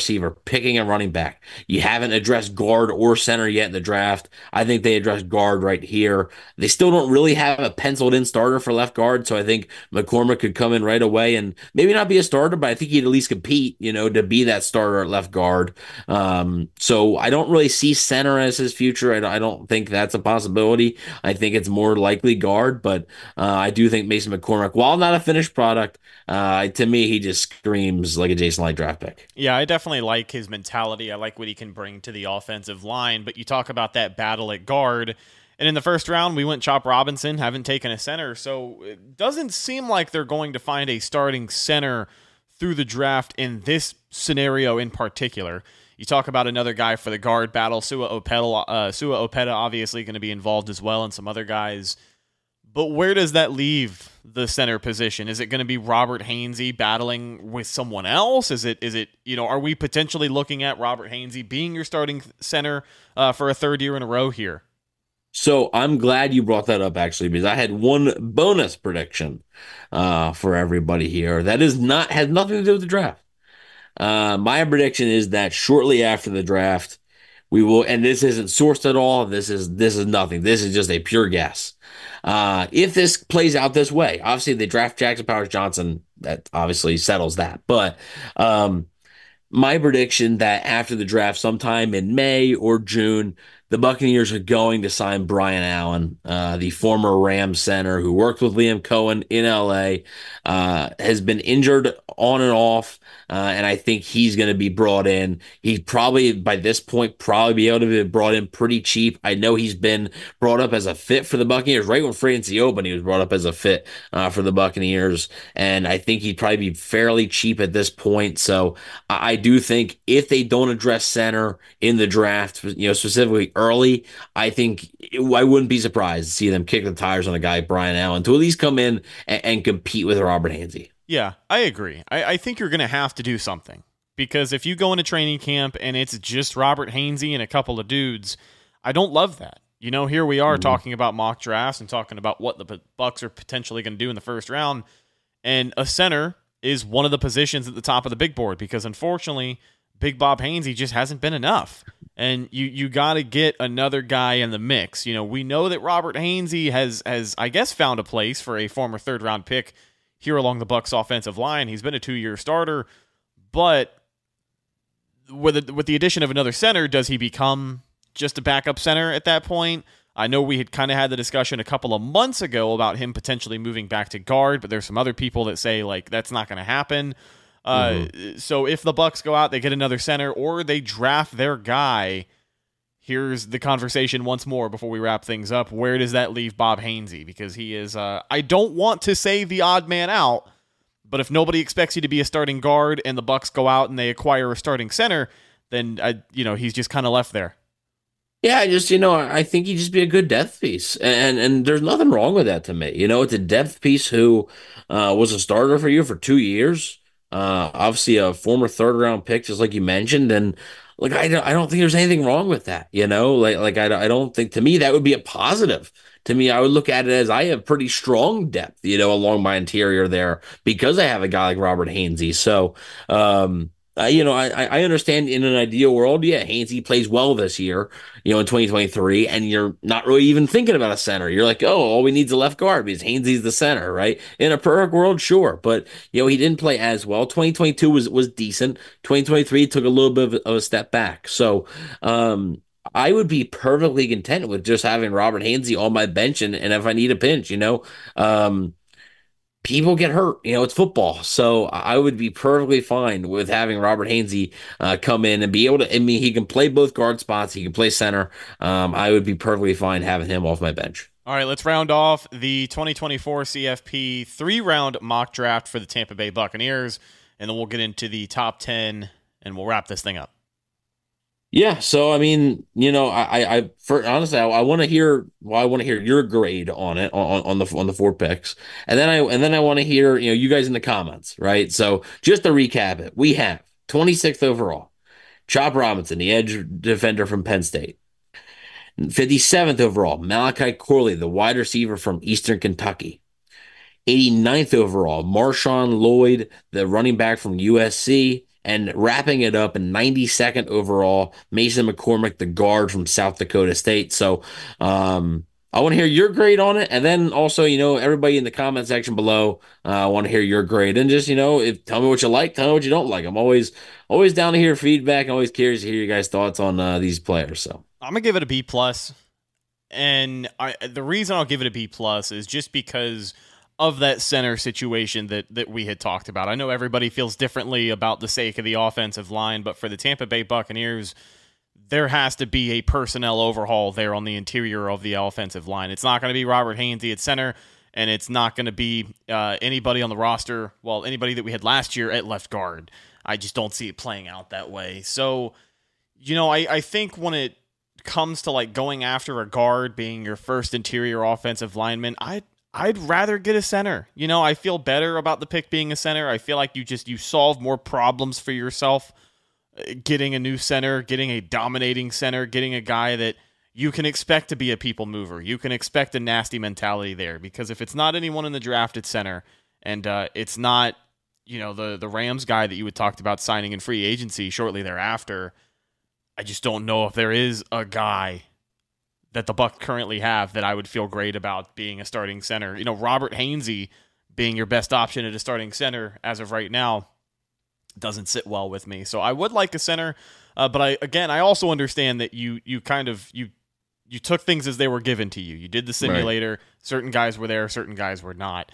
receiver, picking a running back. You haven't addressed guard or center yet in the draft. I think they addressed guard right here. They still don't really have a penciled in starter for left guard, so I think McCormick could come in right away and maybe not be a starter, but I think he'd at least compete, to be that starter at left guard. So I don't really see center as his future. I don't think that's a possibility. I think it's more likely guard, but I do think Mason McCormick, while not a finished product, to me, he just screams like a Jason Light draft pick. Yeah, I definitely like his mentality. I like what he can bring to the offensive line, but you talk about that battle at guard, and in the first round, we went Chop Robinson, haven't taken a center, so it doesn't seem like they're going to find a starting center through the draft in this scenario in particular. You talk about another guy for the guard battle, Sua Opeta obviously going to be involved as well, and some other guys. But where does that leave the center position? Is it going to be Robert Hainsey battling with someone else? Is it are we potentially looking at Robert Hainsey being your starting center for a third year in a row here? So I'm glad you brought that up, actually, because I had one bonus prediction for everybody here that has nothing to do with the draft. My prediction is that shortly after the draft, we will, and this isn't sourced at all. This is nothing. This is just a pure guess. If this plays out this way, obviously they draft Jackson Powers Johnson, that obviously settles that. But my prediction that after the draft, sometime in May or June, the Buccaneers are going to sign Brian Allen, the former Rams center who worked with Liam Cohen in LA, has been injured on and off, and I think he's going to be brought in. He probably, by this point, be able to be brought in pretty cheap. I know he's been brought up as a fit for the Buccaneers right when Francie opened. He was brought up as a fit for the Buccaneers, and I think he'd probably be fairly cheap at this point. So I do think if they don't address center in the draft, specifically early, I think I wouldn't be surprised to see them kick the tires on a guy like Brian Allen to at least come in and compete with Robert Hainsey. Yeah, I agree. I think you're going to have to do something, because if you go into training camp and it's just Robert Hainsey and a couple of dudes, I don't love that. Here we are talking about mock drafts and talking about what the Bucs are potentially going to do in the first round, and a center is one of the positions at the top of the big board, because unfortunately, Big Bob Hainsey just hasn't been enough. And you got to get another guy in the mix. We know that Robert Hainsey has I guess found a place for a former third-round pick here along the Bucs offensive line. He's been a 2-year starter, but with the addition of another center, does he become just a backup center at that point? I know we had kind of had the discussion a couple of months ago about him potentially moving back to guard, but there's some other people that say that's not going to happen. So if the Bucs go out, they get another center, or they draft their guy, here's the conversation once more before we wrap things up. Where does that leave Bob Hainsey? Because he is, I don't want to say the odd man out, but if nobody expects you to be a starting guard and the Bucs go out and they acquire a starting center, then he's just kind of left there. Yeah, I think he'd just be a good depth piece, and there's nothing wrong with that to me. It's a depth piece who was a starter for you for 2 years. Obviously a former third round pick, just like you mentioned. And I don't think there's anything wrong with that. I don't think, to me, that would be a positive. To me, I would look at it as I have pretty strong depth, along my interior there, because I have a guy like Robert Hainsey. So, I understand in an ideal world, Hainsey plays well this year, in 2023, and you're not really even thinking about a center. You're like, oh, all we need is a left guard because Hainsey's the center, right? In a perfect world, sure. But, he didn't play as well. 2022 was decent. 2023 took a little bit of a step back. So, I would be perfectly content with just having Robert Hainsey on my bench, and if I need a pinch, people get hurt. It's football. So I would be perfectly fine with having Robert Hainsey come in and be able to, he can play both guard spots. He can play center. I would be perfectly fine having him off my bench. All right, let's round off the 2024 CFP 3-round mock draft for the Tampa Bay Buccaneers, and then we'll get into the top 10 and we'll wrap this thing up. Yeah, so honestly, I want to hear your grade on it on the 4 picks, and then I want to hear you guys in the comments, right? So just to recap it, we have 26th overall, Chop Robinson, the edge defender from Penn State. 57th overall, Malachi Corley, the wide receiver from Eastern Kentucky. 89th overall, Marshawn Lloyd, the running back from USC. and wrapping it up in 92nd overall, Mason McCormick, the guard from South Dakota State. So I want to hear your grade on it. And then also, everybody in the comment section below, I want to hear your grade. And just, tell me what you like, tell me what you don't like. I'm always down to hear feedback. I'm always curious to hear your guys' thoughts on these players. So I'm going to give it a B+. And the reason I'll give it a B+ is just because of that center situation that we had talked about. I know everybody feels differently about the sake of the offensive line, but for the Tampa Bay Buccaneers, there has to be a personnel overhaul there on the interior of the offensive line. It's not going to be Robert Hainsey at center, and it's not going to be anybody on the roster, anybody that we had last year at left guard. I just don't see it playing out that way. So, I think when it comes to like going after a guard being your first interior offensive lineman, I'd rather get a center. I feel better about the pick being a center. I feel like you solve more problems for yourself getting a new center, getting a dominating center, getting a guy that you can expect to be a people mover. You can expect a nasty mentality there, because if it's not anyone in the draft at center, and it's not, the Rams guy that you had talked about signing in free agency shortly thereafter, I just don't know if there is a guy that the Bucs currently have that I would feel great about being a starting center. Robert Hainsey being your best option at a starting center as of right now doesn't sit well with me. So I would like a center, but I also understand that you took things as they were given to you. You did the simulator. Right. Certain guys were there, certain guys were not.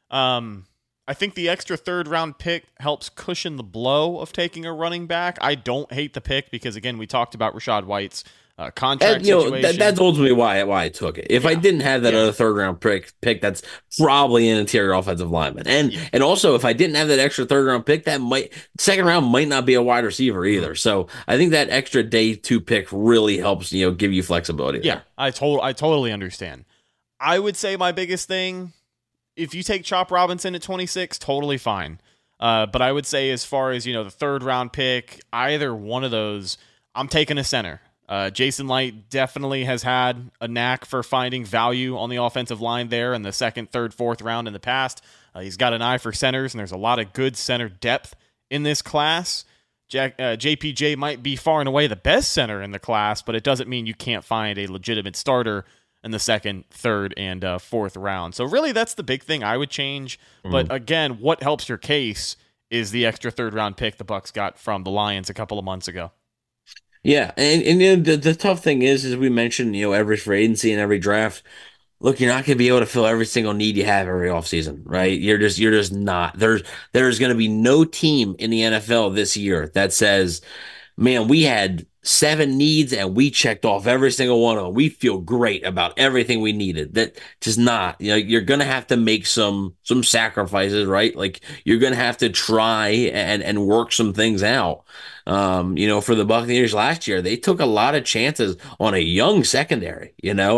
I think the extra third-round pick helps cushion the blow of taking a running back. I don't hate the pick because, again, we talked about Rachaad White's contract situation. That's ultimately why I took it. If I didn't have that other third-round pick, that's probably an interior offensive lineman. And also, if I didn't have that extra third-round pick, second round might not be a wide receiver either. So I think that extra day 2 pick really helps, give you flexibility there. Yeah, I totally understand. I would say my biggest thing, if you take Chop Robinson at 26, totally fine. But I would say as far as, the third-round pick, either one of those, I'm taking a center. Jason Light definitely has had a knack for finding value on the offensive line there in the second, third, fourth round in the past. He's got an eye for centers, and there's a lot of good center depth in this class. JPJ might be far and away the best center in the class, but it doesn't mean you can't find a legitimate starter in the second, third, and fourth round. So really that's the big thing I would change. But again, what helps your case is the extra third-round pick the Bucs got from the Lions a couple of months ago. Yeah, and the tough thing is, as we mentioned, every free agency and every draft, look, you're not going to be able to fill every single need you have every offseason, right? You're just not. There's going to be no team in the NFL this year that says, man, we had 7 needs and we checked off every single one of them. We feel great about everything we needed. That just not. You're going to have to make some sacrifices, right? Like you're going to have to try and work some things out. For the Buccaneers last year, they took a lot of chances on a young secondary.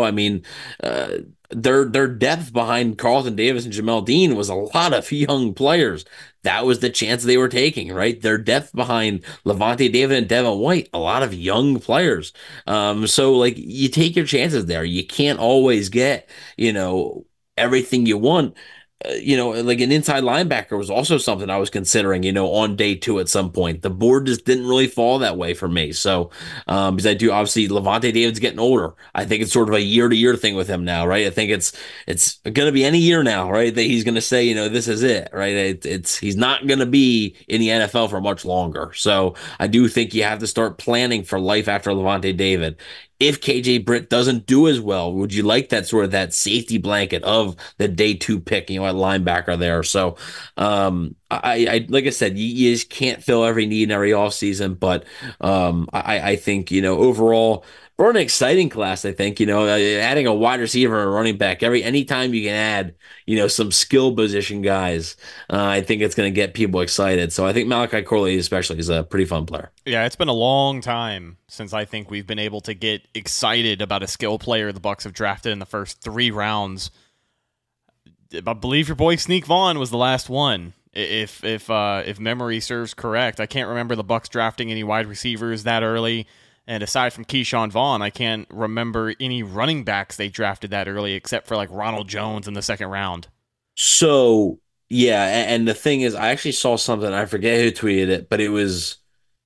Their depth behind Carlton Davis and Jamel Dean was a lot of young players. That was the chance they were taking, right? Their depth behind Levante David and Devin White, a lot of young players. So you take your chances there. You can't always get, everything you want. Like an inside linebacker was also something I was considering, on day 2 at some point. The board just didn't really fall that way for me. So, because I do, obviously, Levante David's getting older. I think it's sort of a year-to-year thing with him now, right? I think it's going to be any year now, right, that he's going to say, this is it, right? He's not going to be in the NFL for much longer. So I do think you have to start planning for life after Levante David. If KJ Britt doesn't do as well, would you like that sort of that safety blanket of the day 2 pick, at linebacker there? So, I like I said, you just can't fill every need in every offseason, but I think, overall, we're an exciting class. I think, adding a wide receiver and a running back anytime you can add, some skill position guys, I think it's going to get people excited. So I think Malachi Corley especially is a pretty fun player. Yeah, it's been a long time since I think we've been able to get excited about a skill player the Bucs have drafted in the first 3 rounds. I believe your boy Sneak Vaughn was the last one. If memory serves correct, I can't remember the Bucs drafting any wide receivers that early. And aside from Keyshawn Vaughn, I can't remember any running backs they drafted that early except for Ronald Jones in the second round. So Yeah, and the thing is, I actually saw something. I forget who tweeted it, but it was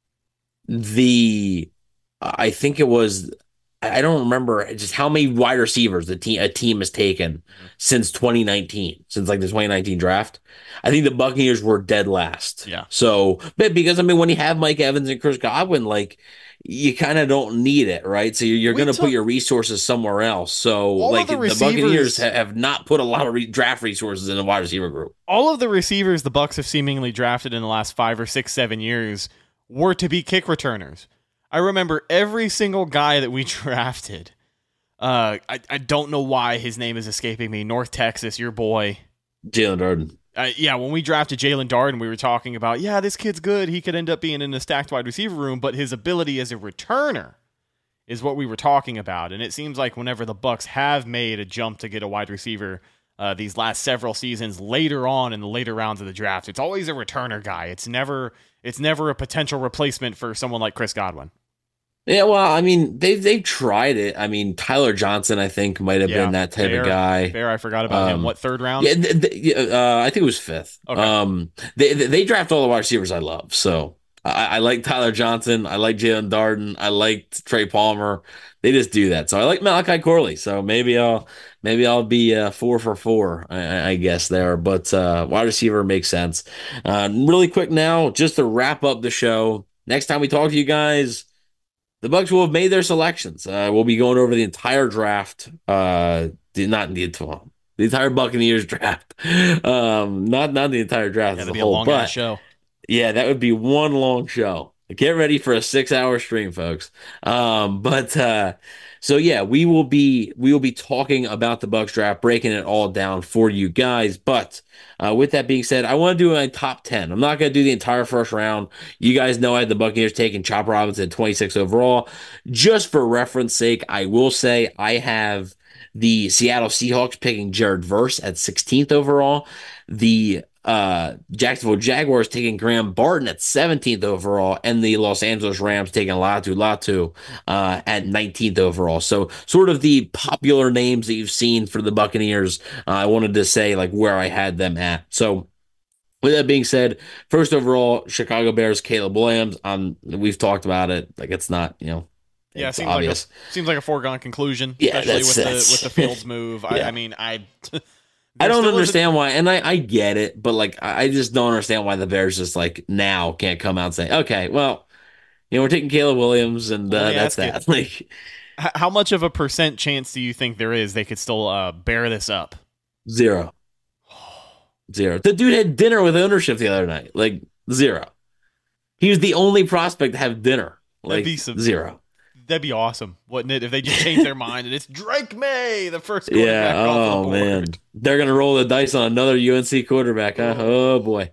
the. I think it was. I don't remember just how many wide receivers a team has taken since 2019, since like the 2019 draft. I think the Buccaneers were dead last. Yeah. So, but because I mean, when you have Mike Evans and Chris Godwin, like you kind of don't need it, right? So you're going to put your resources somewhere else. So like the Buccaneers have not put a lot of draft resources in the wide receiver group. All of the receivers the Bucs have seemingly drafted in the last 5 or 6, 7 years were to be kick returners. I remember every single guy that we drafted. I don't know why his name is escaping me. North Texas, your boy. Jaelon Darden. Yeah, when we drafted Jaelon Darden, we were talking about, yeah, this kid's good. He could end up being in the stacked wide receiver room, but his ability as a returner is what we were talking about. And it seems like whenever the Bucs have made a jump to get a wide receiver these last several seasons, later on in the later rounds of the draft, it's always a returner guy. It's never a potential replacement for someone like Chris Godwin. Yeah, well, I mean, they've tried it. I mean, Tyler Johnson, I think, might have been that type of guy. Fair, I forgot about him. What, third round? Yeah, I think it was fifth. Okay. They draft all the wide receivers I love. So I like Tyler Johnson. I like Jaelon Darden. I like Trey Palmer. They just do that. So I like Malachi Corley. So maybe I'll be 4 for 4, I guess there. But wide receiver makes sense. Really quick now, just to wrap up the show. Next time we talk to you guys, the Bucs will have made their selections. We'll be going over the entire draft. The entire Buccaneers draft. Not the entire draft as a whole. But show. Yeah, that would be one long show. Get ready for a 6-hour stream, folks. So yeah, we will be talking about the Bucs draft, breaking it all down for you guys. But with that being said, I want to do my top 10. I'm not going to do the entire first round. You guys know I had the Buccaneers taking Chop Robinson at 26 overall. Just for reference sake, I will say I have the Seattle Seahawks picking Jared Verse at 16th overall. The Jacksonville Jaguars taking Graham Barton at 17th overall, and the Los Angeles Rams taking Latu at 19th overall. So sort of the popular names that you've seen for the Buccaneers. I wanted to say like where I had them at. So with that being said, first overall, Chicago Bears, Caleb Williams. We've talked about it. Like it's not, yeah, it's obvious. Seems like a foregone conclusion, yeah, especially with the Fields move. Yeah. I mean, I don't understand why, and I get it, but like I just don't understand why the Bears just like now can't come out and say, okay, well, we're taking Caleb Williams, and that's that. Like, how much of a % chance do you think there is they could still bear this up? 0. The dude had dinner with ownership the other night, like 0. He was the only prospect to have dinner, like 0. That'd be awesome, wouldn't it? If they just change their mind and it's Drake May, the first quarterback off the board. Man, they're gonna roll the dice on another UNC quarterback, huh? Oh boy.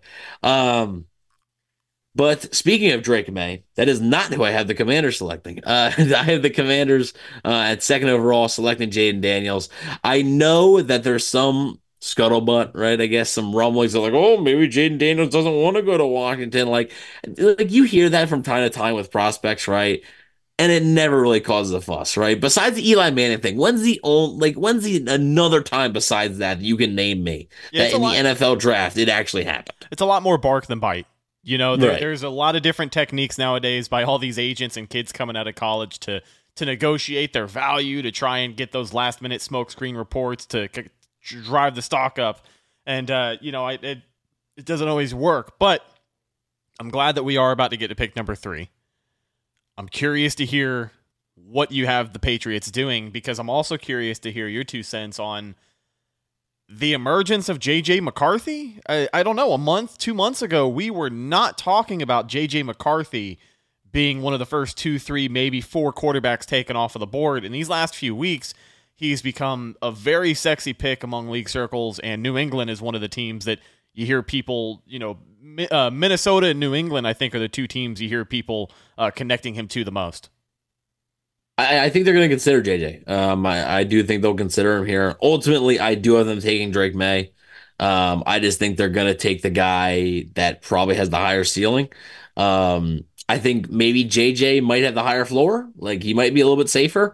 But speaking of Drake May, that is not who I have the Commanders selecting. I have the Commanders at 2nd overall selecting Jayden Daniels. I know that there's some scuttlebutt, right? I guess some rumblings are like, oh, maybe Jayden Daniels doesn't want to go to Washington. Like you hear that from time to time with prospects, right? And it never really causes a fuss, right? Besides the Eli Manning thing, when's the another time besides that you can name me that in the NFL draft it actually happened? It's a lot more bark than bite. There's a lot of different techniques nowadays by all these agents and kids coming out of college to negotiate their value, to try and get those last minute smokescreen reports to drive the stock up. And it doesn't always work, but I'm glad that we are about to get to pick number 3. I'm curious to hear what you have the Patriots doing, because I'm also curious to hear your 2 cents on the emergence of J.J. McCarthy. I don't know, 2 months ago, we were not talking about J.J. McCarthy being one of the first 2, 3, maybe 4 quarterbacks taken off of the board. In these last few weeks, he's become a very sexy pick among league circles, and New England is one of the teams that you hear people, Minnesota and New England, I think, are the 2 teams you hear people connecting him to the most. I think they're going to consider JJ. I do think they'll consider him here. Ultimately, I do have them taking Drake May. I just think they're going to take the guy that probably has the higher ceiling. I think maybe JJ might have the higher floor. Like, he might be a little bit safer.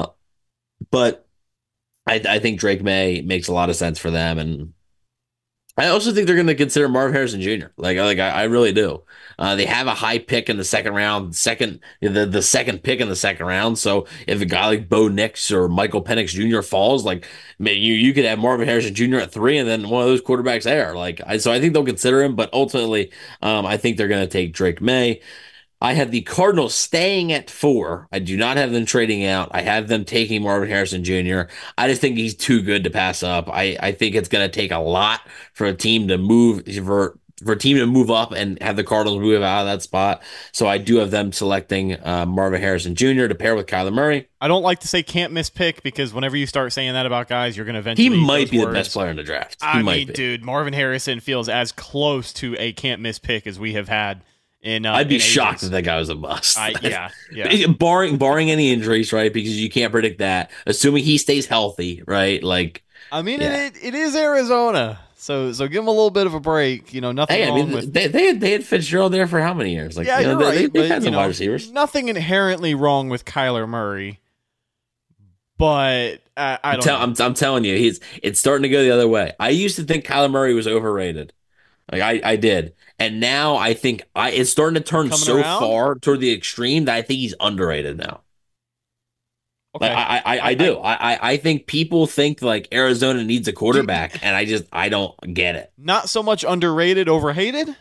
But I think Drake May makes a lot of sense for them, and I also think they're going to consider Marvin Harrison Jr. I really do. They have a high pick in the second round, the second pick in the second round. So if a guy like Bo Nix or Michael Penix Jr. falls, like man, you could have Marvin Harrison Jr. at 3, and then one of those quarterbacks there. So I think they'll consider him, but ultimately, I think they're going to take Drake May. I have the Cardinals staying at 4. I do not have them trading out. I have them taking Marvin Harrison Jr. I just think he's too good to pass up. I think it's going to take a lot for a team to move for a team to move up and have the Cardinals move out of that spot. So I do have them selecting Marvin Harrison Jr. to pair with Kyler Murray. I don't like to say can't miss pick because whenever you start saying that about guys, you're going to eventually. He might be the best player in the draft. I mean, dude, Marvin Harrison feels as close to a can't miss pick as we have had. I'd be shocked if that guy was a bust. Yeah. Barring any injuries, right? Because you can't predict that. Assuming he stays healthy, right? It is Arizona, so give him a little bit of a break. Nothing. Hey, wrong with they had Fitzgerald there for how many years? You're right. They've had some wide receivers. Nothing inherently wrong with Kyler Murray, but I don't. I'm telling you, it's starting to go the other way. I used to think Kyler Murray was overrated. I did. And now I think it's starting to turn far toward the extreme that I think he's underrated now. Okay. I do. I think people think like Arizona needs a quarterback, and I don't get it. Not so much underrated, overhated?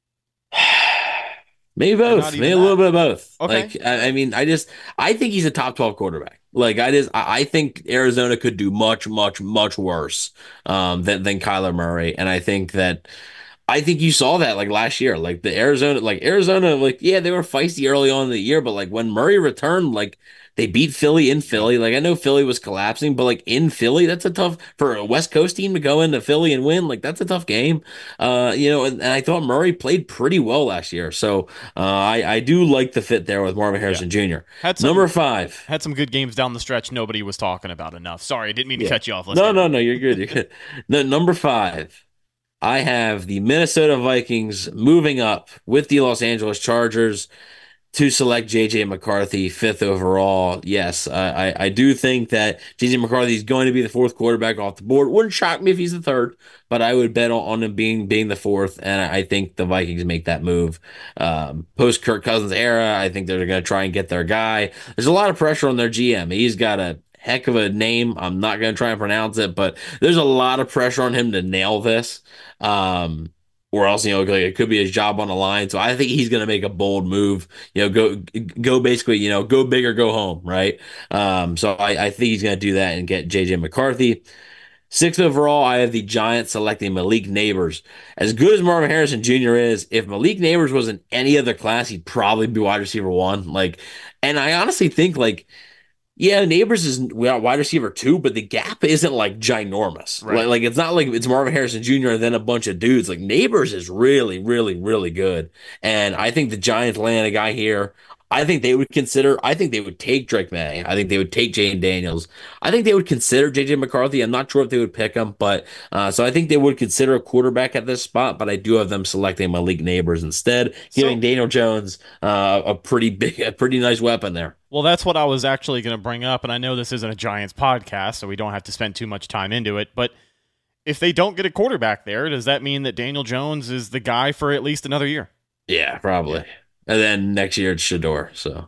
Maybe both. Maybe a little bit of both. Okay. I think he's a top 12 quarterback. I think Arizona could do much, much, much worse than Kyler Murray. And I think you saw that last year, Arizona, they were feisty early on in the year, but when Murray returned, they beat Philly in Philly. I know Philly was collapsing, but in Philly, that's a tough for a West Coast team to go into Philly and win. That's a tough game. And I thought Murray played pretty well last year. So I do like the fit there with Marvin Harrison Jr. Number 5. Had some good games down the stretch nobody was talking about enough. Sorry, I didn't mean to cut you off. No, you're good. You're good. Number 5. I have the Minnesota Vikings moving up with the Los Angeles Chargers to select J.J. McCarthy, 5th overall. Yes, I do think that J.J. McCarthy is going to be the 4th quarterback off the board. Wouldn't shock me if he's the 3rd, but I would bet on him being the 4th, and I think the Vikings make that move. Post Kirk Cousins era, I think they're going to try and get their guy. There's a lot of pressure on their GM. He's got a heck of a name. I'm not going to try and pronounce it, but there's a lot of pressure on him to nail this. Or else, it could be his job on the line. So I think he's going to make a bold move, go basically, go big or go home. Right. So I think he's going to do that and get JJ McCarthy. 6th overall, I have the Giants selecting Malik Nabers. As good as Marvin Harrison Jr. is, if Malik Nabers was in any other class, he'd probably be wide receiver 1. And I honestly think Nabers is wide receiver 2, but the gap isn't ginormous. Right. It's not like it's Marvin Harrison Jr. and then a bunch of dudes. Nabers is really, really, really good. And I think the Giants land a guy here. I think they would take Drake May. I think they would take Jane Daniels. I think they would consider JJ McCarthy. I'm not sure if they would pick him, but so I think they would consider a quarterback at this spot, but I do have them selecting Malik Nabers instead, giving Daniel Jones a pretty nice weapon there. Well, that's what I was actually going to bring up, and I know this isn't a Giants podcast, so we don't have to spend too much time into it, but if they don't get a quarterback there, does that mean that Daniel Jones is the guy for at least another year? Yeah, probably. Yeah. And then next year it's Shador. So,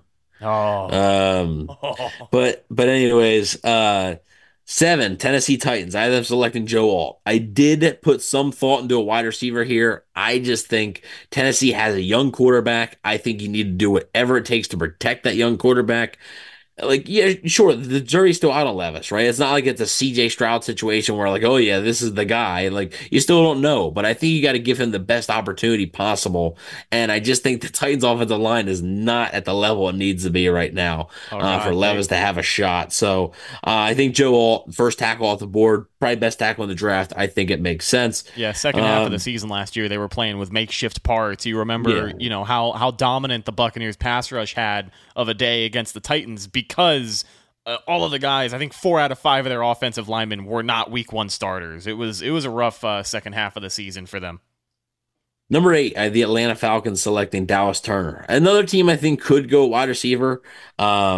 but anyways, 7 Tennessee Titans. I have them selecting Joe Alt. I did put some thought into a wide receiver here. I just think Tennessee has a young quarterback. I think you need to do whatever it takes to protect that young quarterback. Sure, the jury's still out on Levis, right? It's not like it's a CJ Stroud situation where oh yeah, this is the guy. You still don't know, but I think you got to give him the best opportunity possible. And I just think the Titans offensive line is not at the level it needs to be right now for Levis to have a shot. So I think Joe Alt, first tackle off the board, probably best tackle in the draft. I think it makes sense. Yeah, second half of the season last year, they were playing with makeshift parts. You remember, how dominant the Buccaneers pass rush had of a day against the Titans because all of the guys, I think 4 out of 5 of their offensive linemen were not week 1 starters. It was a rough second half of the season for them. Number 8, I have the Atlanta Falcons selecting Dallas Turner. Another team I think could go wide receiver, but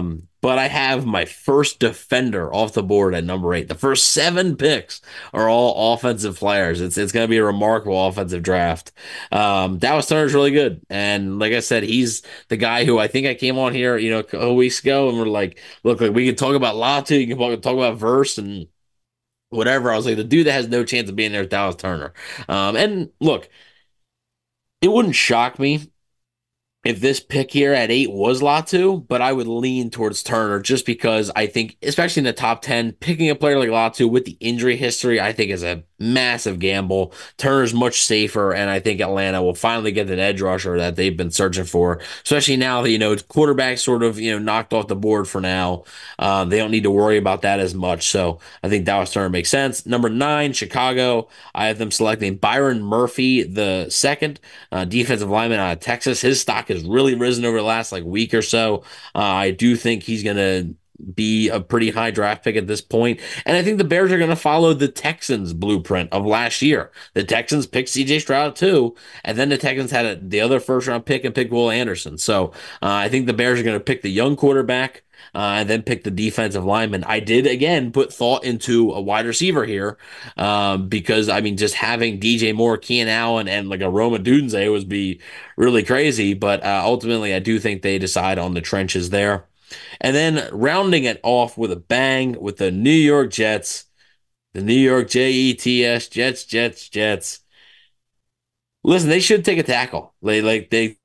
but I have my first defender off the board at number 8. The first 7 picks are all offensive players. It's going to be a remarkable offensive draft. Dallas Turner's really good. And like I said, he's the guy who I think I came on here, a couple weeks ago and we're like, look, like we can talk about Latu, you can talk about Verse and whatever. I was like, the dude that has no chance of being there is Dallas Turner. And look, it wouldn't shock me if this pick here at 8 was Latu, but I would lean towards Turner just because I think, especially in the top 10, picking a player like Latu with the injury history, I think is a massive gamble. Turner's much safer, and I think Atlanta will finally get an edge rusher that they've been searching for, especially now that, quarterback sort of, knocked off the board for now. They don't need to worry about that as much, so I think Dallas Turner makes sense. Number 9, Chicago. I have them selecting Byron Murphy, the second defensive lineman out of Texas. His stock has really risen over the last week or so. I do think he's going to be a pretty high draft pick at this point. And I think the Bears are going to follow the Texans blueprint of last year. The Texans picked CJ Stroud too, and then the Texans had the other first round pick and picked Will Anderson. So I think the Bears are going to pick the young quarterback and then pick the defensive lineman. I did, again, put thought into a wide receiver here because, just having DJ Moore, Keenan Allen, and a Roma Odunze would be really crazy. But ultimately, I do think they decide on the trenches there. And then rounding it off with a bang with the New York Jets, the New York Jets, Jets. Listen, they should take a tackle. They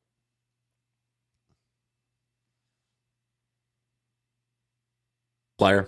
player.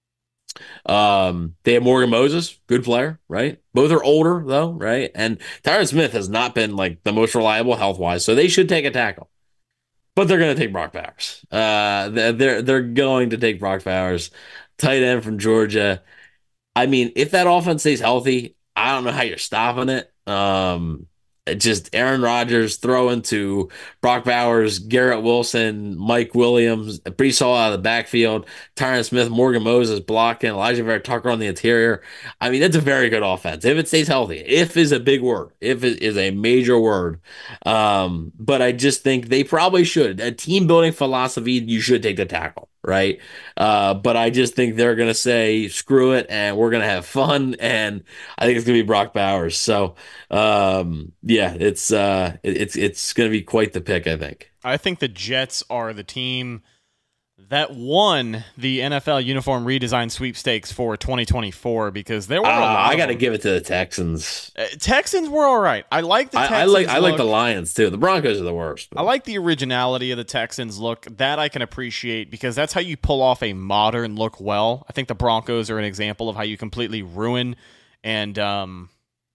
They have Morgan Moses, good player, right? Both are older though, right? And Tyron Smith has not been the most reliable health-wise, so they should take a tackle. But they're going to take Brock Bowers. They're going to take Brock Bowers, tight end from Georgia. If that offense stays healthy, I don't know how you're stopping it. Just Aaron Rodgers throwing to Brock Bowers, Garrett Wilson, Mike Williams, pretty solid out of the backfield. Tyron Smith, Morgan Moses blocking, Elijah Vera Tucker on the interior. That's a very good offense if it stays healthy. If is a big word. If it is a major word. But I just think they probably should. A team building philosophy, you should take the tackle, right? But I just think they're going to say, screw it, and we're going to have fun, and I think it's going to be Brock Bowers. So, yeah, it's going to be quite the pick, I think. I think the Jets are the team that won the NFL uniform redesign sweepstakes for 2024 because there were a lot. I got to give it to the Texans. Texans were all right. I like the Texans. I like the Lions too. The Broncos are the worst. I like the originality of the Texans look. That I can appreciate because that's how you pull off a modern look well. I think the Broncos are an example of how you completely ruin and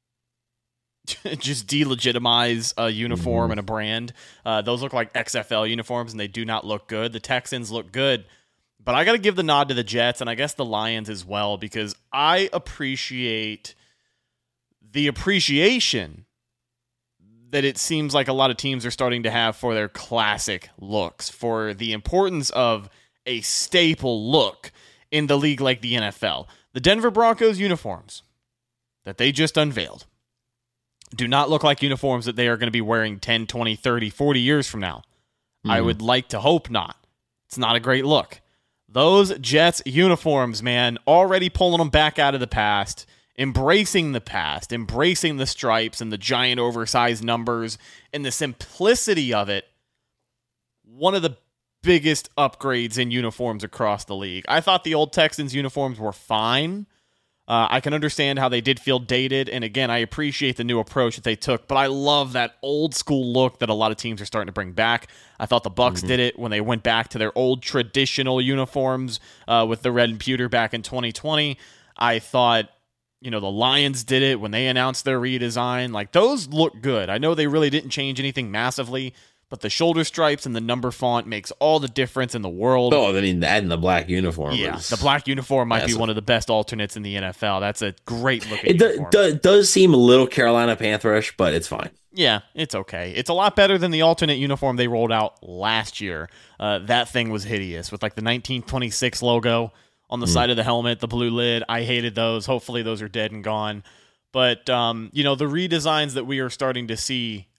just delegitimize a uniform and a brand. Those look like XFL uniforms, and they do not look good. The Texans look good, but I got to give the nod to the Jets, and I guess the Lions as well, because I appreciate the appreciation that it seems like a lot of teams are starting to have for their classic looks, for the importance of a staple look in the league like the NFL. The Denver Broncos uniforms that they just unveiled do not look like uniforms that they are going to be wearing 10, 20, 30, 40 years from now. I would like to hope not. It's not a great look. Those Jets uniforms, man, already pulling them back out of the past, embracing the past, embracing the stripes and the giant oversized numbers and the simplicity of it. One of the biggest upgrades in uniforms across the league. I thought the old Texans uniforms were fine. I can understand how they did feel dated, and again, I appreciate the new approach that they took, but I love that old school look that a lot of teams are starting to bring back. I thought the Bucks did it when they went back to their old traditional uniforms with the red and pewter back in 2020. I thought, the Lions did it when they announced their redesign. Those look good. I know they really didn't change anything massively, but the shoulder stripes and the number font makes all the difference in the world. Oh, adding the black uniform. Yeah, the black uniform might be one of the best alternates in the NFL. That's a great looking uniform. It does seem a little Carolina Pantherish, but it's fine. Yeah, it's okay. It's a lot better than the alternate uniform they rolled out last year. That thing was hideous with the 1926 logo on the side of the helmet, the blue lid. I hated those. Hopefully those are dead and gone. But, the redesigns that we are starting to see,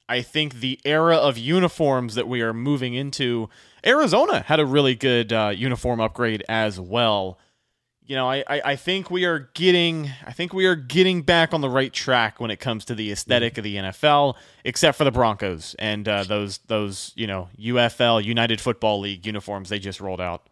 I think the era of uniforms that we are moving into, Arizona had a really good uniform upgrade as well. You know, I think we are getting back on the right track when it comes to the aesthetic of the NFL, except for the Broncos and those UFL, United Football League uniforms they just rolled out.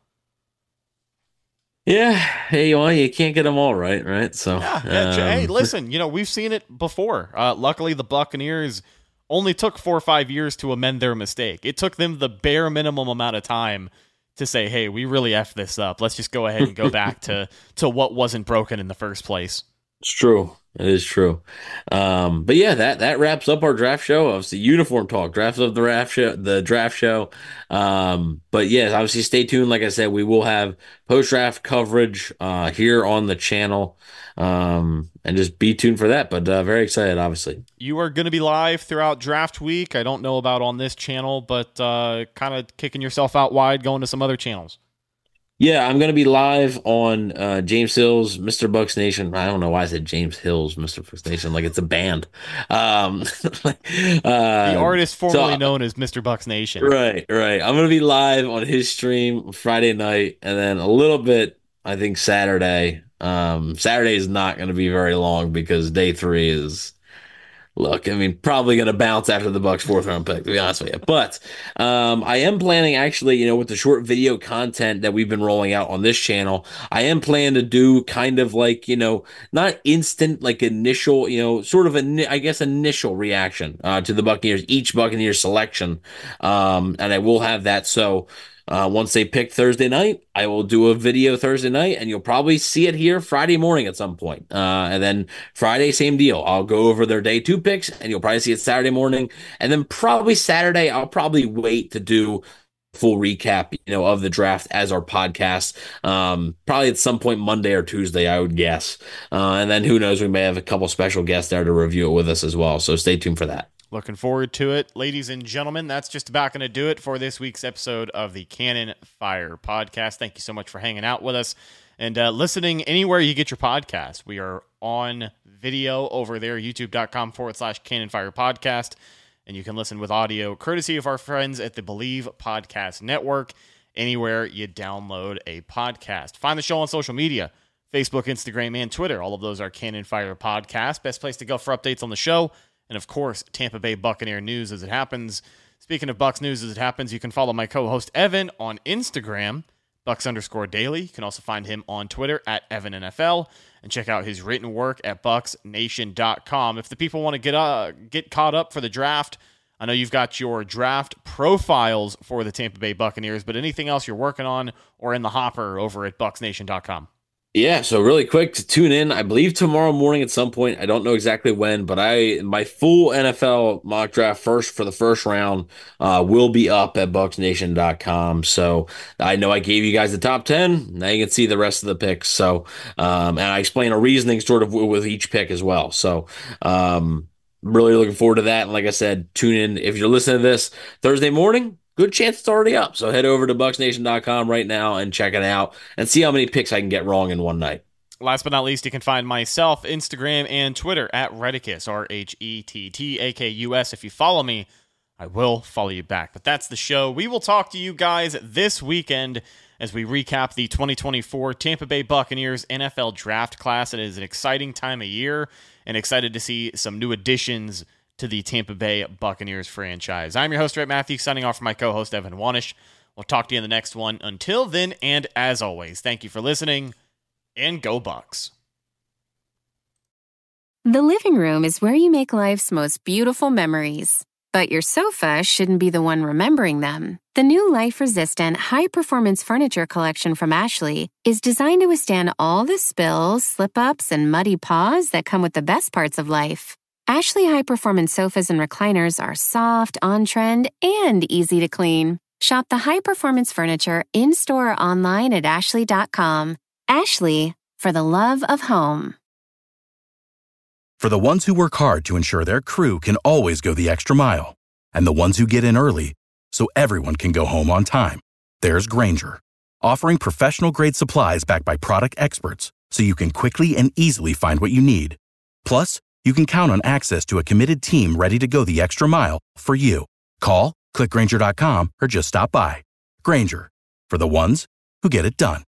Yeah, hey, well, you can't get them all right? So, hey, listen, we've seen it before. Luckily, the Buccaneers only took 4 or 5 years to amend their mistake. It took them the bare minimum amount of time to say, hey, we really effed this up. Let's just go ahead and go back to what wasn't broken in the first place. It's true. It is true. But yeah, that wraps up our draft show. Obviously, uniform talk, drafts of the draft show. But yeah, obviously stay tuned. Like I said, we will have post-draft coverage here on the channel. And just be tuned for that. But very excited, obviously. You are going to be live throughout draft week. I don't know about on this channel, but kind of kicking yourself out wide, going to some other channels. Yeah, I'm going to be live on James Hills, Mr. Bucks Nation. I don't know why I said James Hills, Mr. Bucks Nation, like it's a band. The artist formerly known as Mr. Bucks Nation. Right. I'm going to be live on his stream Friday night, and then a little bit, I think, Saturday. Saturday is not going to be very long because day 3 is... Look, I mean, probably going to bounce after the Bucks' 4th round pick, to be honest with you. But I am planning, actually, with the short video content that we've been rolling out on this channel, I am planning to do kind of like, not instant, like initial, sort of, initial reaction to the Buccaneers, each Buccaneers selection. And I will have that. So once they pick Thursday night, I will do a video Thursday night, and you'll probably see it here Friday morning at some point. And then Friday, same deal. I'll go over their day 2 picks, and you'll probably see it Saturday morning. And then probably Saturday, I'll probably wait to do full recap, of the draft as our podcast. Probably at some point Monday or Tuesday, I would guess. And then who knows, we may have a couple special guests there to review it with us as well. So stay tuned for that. Looking forward to it. Ladies and gentlemen, that's just about going to do it for this week's episode of the Cannon Fire Podcast. Thank you so much for hanging out with us and listening anywhere you get your podcast. We are on video over there, youtube.com/Cannon Fire Podcast. And you can listen with audio courtesy of our friends at the Believe Podcast Network, anywhere you download a podcast. Find the show on social media, Facebook, Instagram, and Twitter. All of those are Cannon Fire Podcast. Best place to go for updates on the show. And, of course, Tampa Bay Buccaneer news as it happens. Speaking of Bucs news as it happens, you can follow my co-host Evan on Instagram, Bucs_Daily. You can also find him on Twitter at EvanNFL. And check out his written work at BucsNation.com. If the people want to get caught up for the draft, I know you've got your draft profiles for the Tampa Bay Buccaneers, but anything else you're working on or in the hopper over at BucsNation.com? Yeah, so really quick to tune in, I believe tomorrow morning at some point. I don't know exactly when, but my full NFL mock draft for the first round will be up at BucsNation.com. So I know I gave you guys the top 10. Now you can see the rest of the picks. So and I explain a reasoning sort of with each pick as well. So really looking forward to that. And like I said, tune in if you're listening to this Thursday morning. Good chance it's already up. So head over to BucsNation.com right now and check it out and see how many picks I can get wrong in one night. Last but not least, you can find myself, Instagram, and Twitter at Redickus, RHETTAKUS. If you follow me, I will follow you back. But that's the show. We will talk to you guys this weekend as we recap the 2024 Tampa Bay Buccaneers NFL Draft Class. It is an exciting time of year and excited to see some new additions to the Tampa Bay Buccaneers franchise. I'm your host, Rhett Matthews, signing off for my co-host, Evan Wanish. We'll talk to you in the next one. Until then, and as always, thank you for listening, and go Bucs. The living room is where you make life's most beautiful memories. But your sofa shouldn't be the one remembering them. The new life-resistant, high-performance furniture collection from Ashley is designed to withstand all the spills, slip-ups, and muddy paws that come with the best parts of life. Ashley high-performance sofas and recliners are soft, on-trend, and easy to clean. Shop the high-performance furniture in-store or online at ashley.com. Ashley, for the love of home. For the ones who work hard to ensure their crew can always go the extra mile, and the ones who get in early so everyone can go home on time, there's Grainger, offering professional-grade supplies backed by product experts so you can quickly and easily find what you need. Plus, you can count on access to a committed team ready to go the extra mile for you. Call, click Grainger.com, or just stop by. Grainger, for the ones who get it done.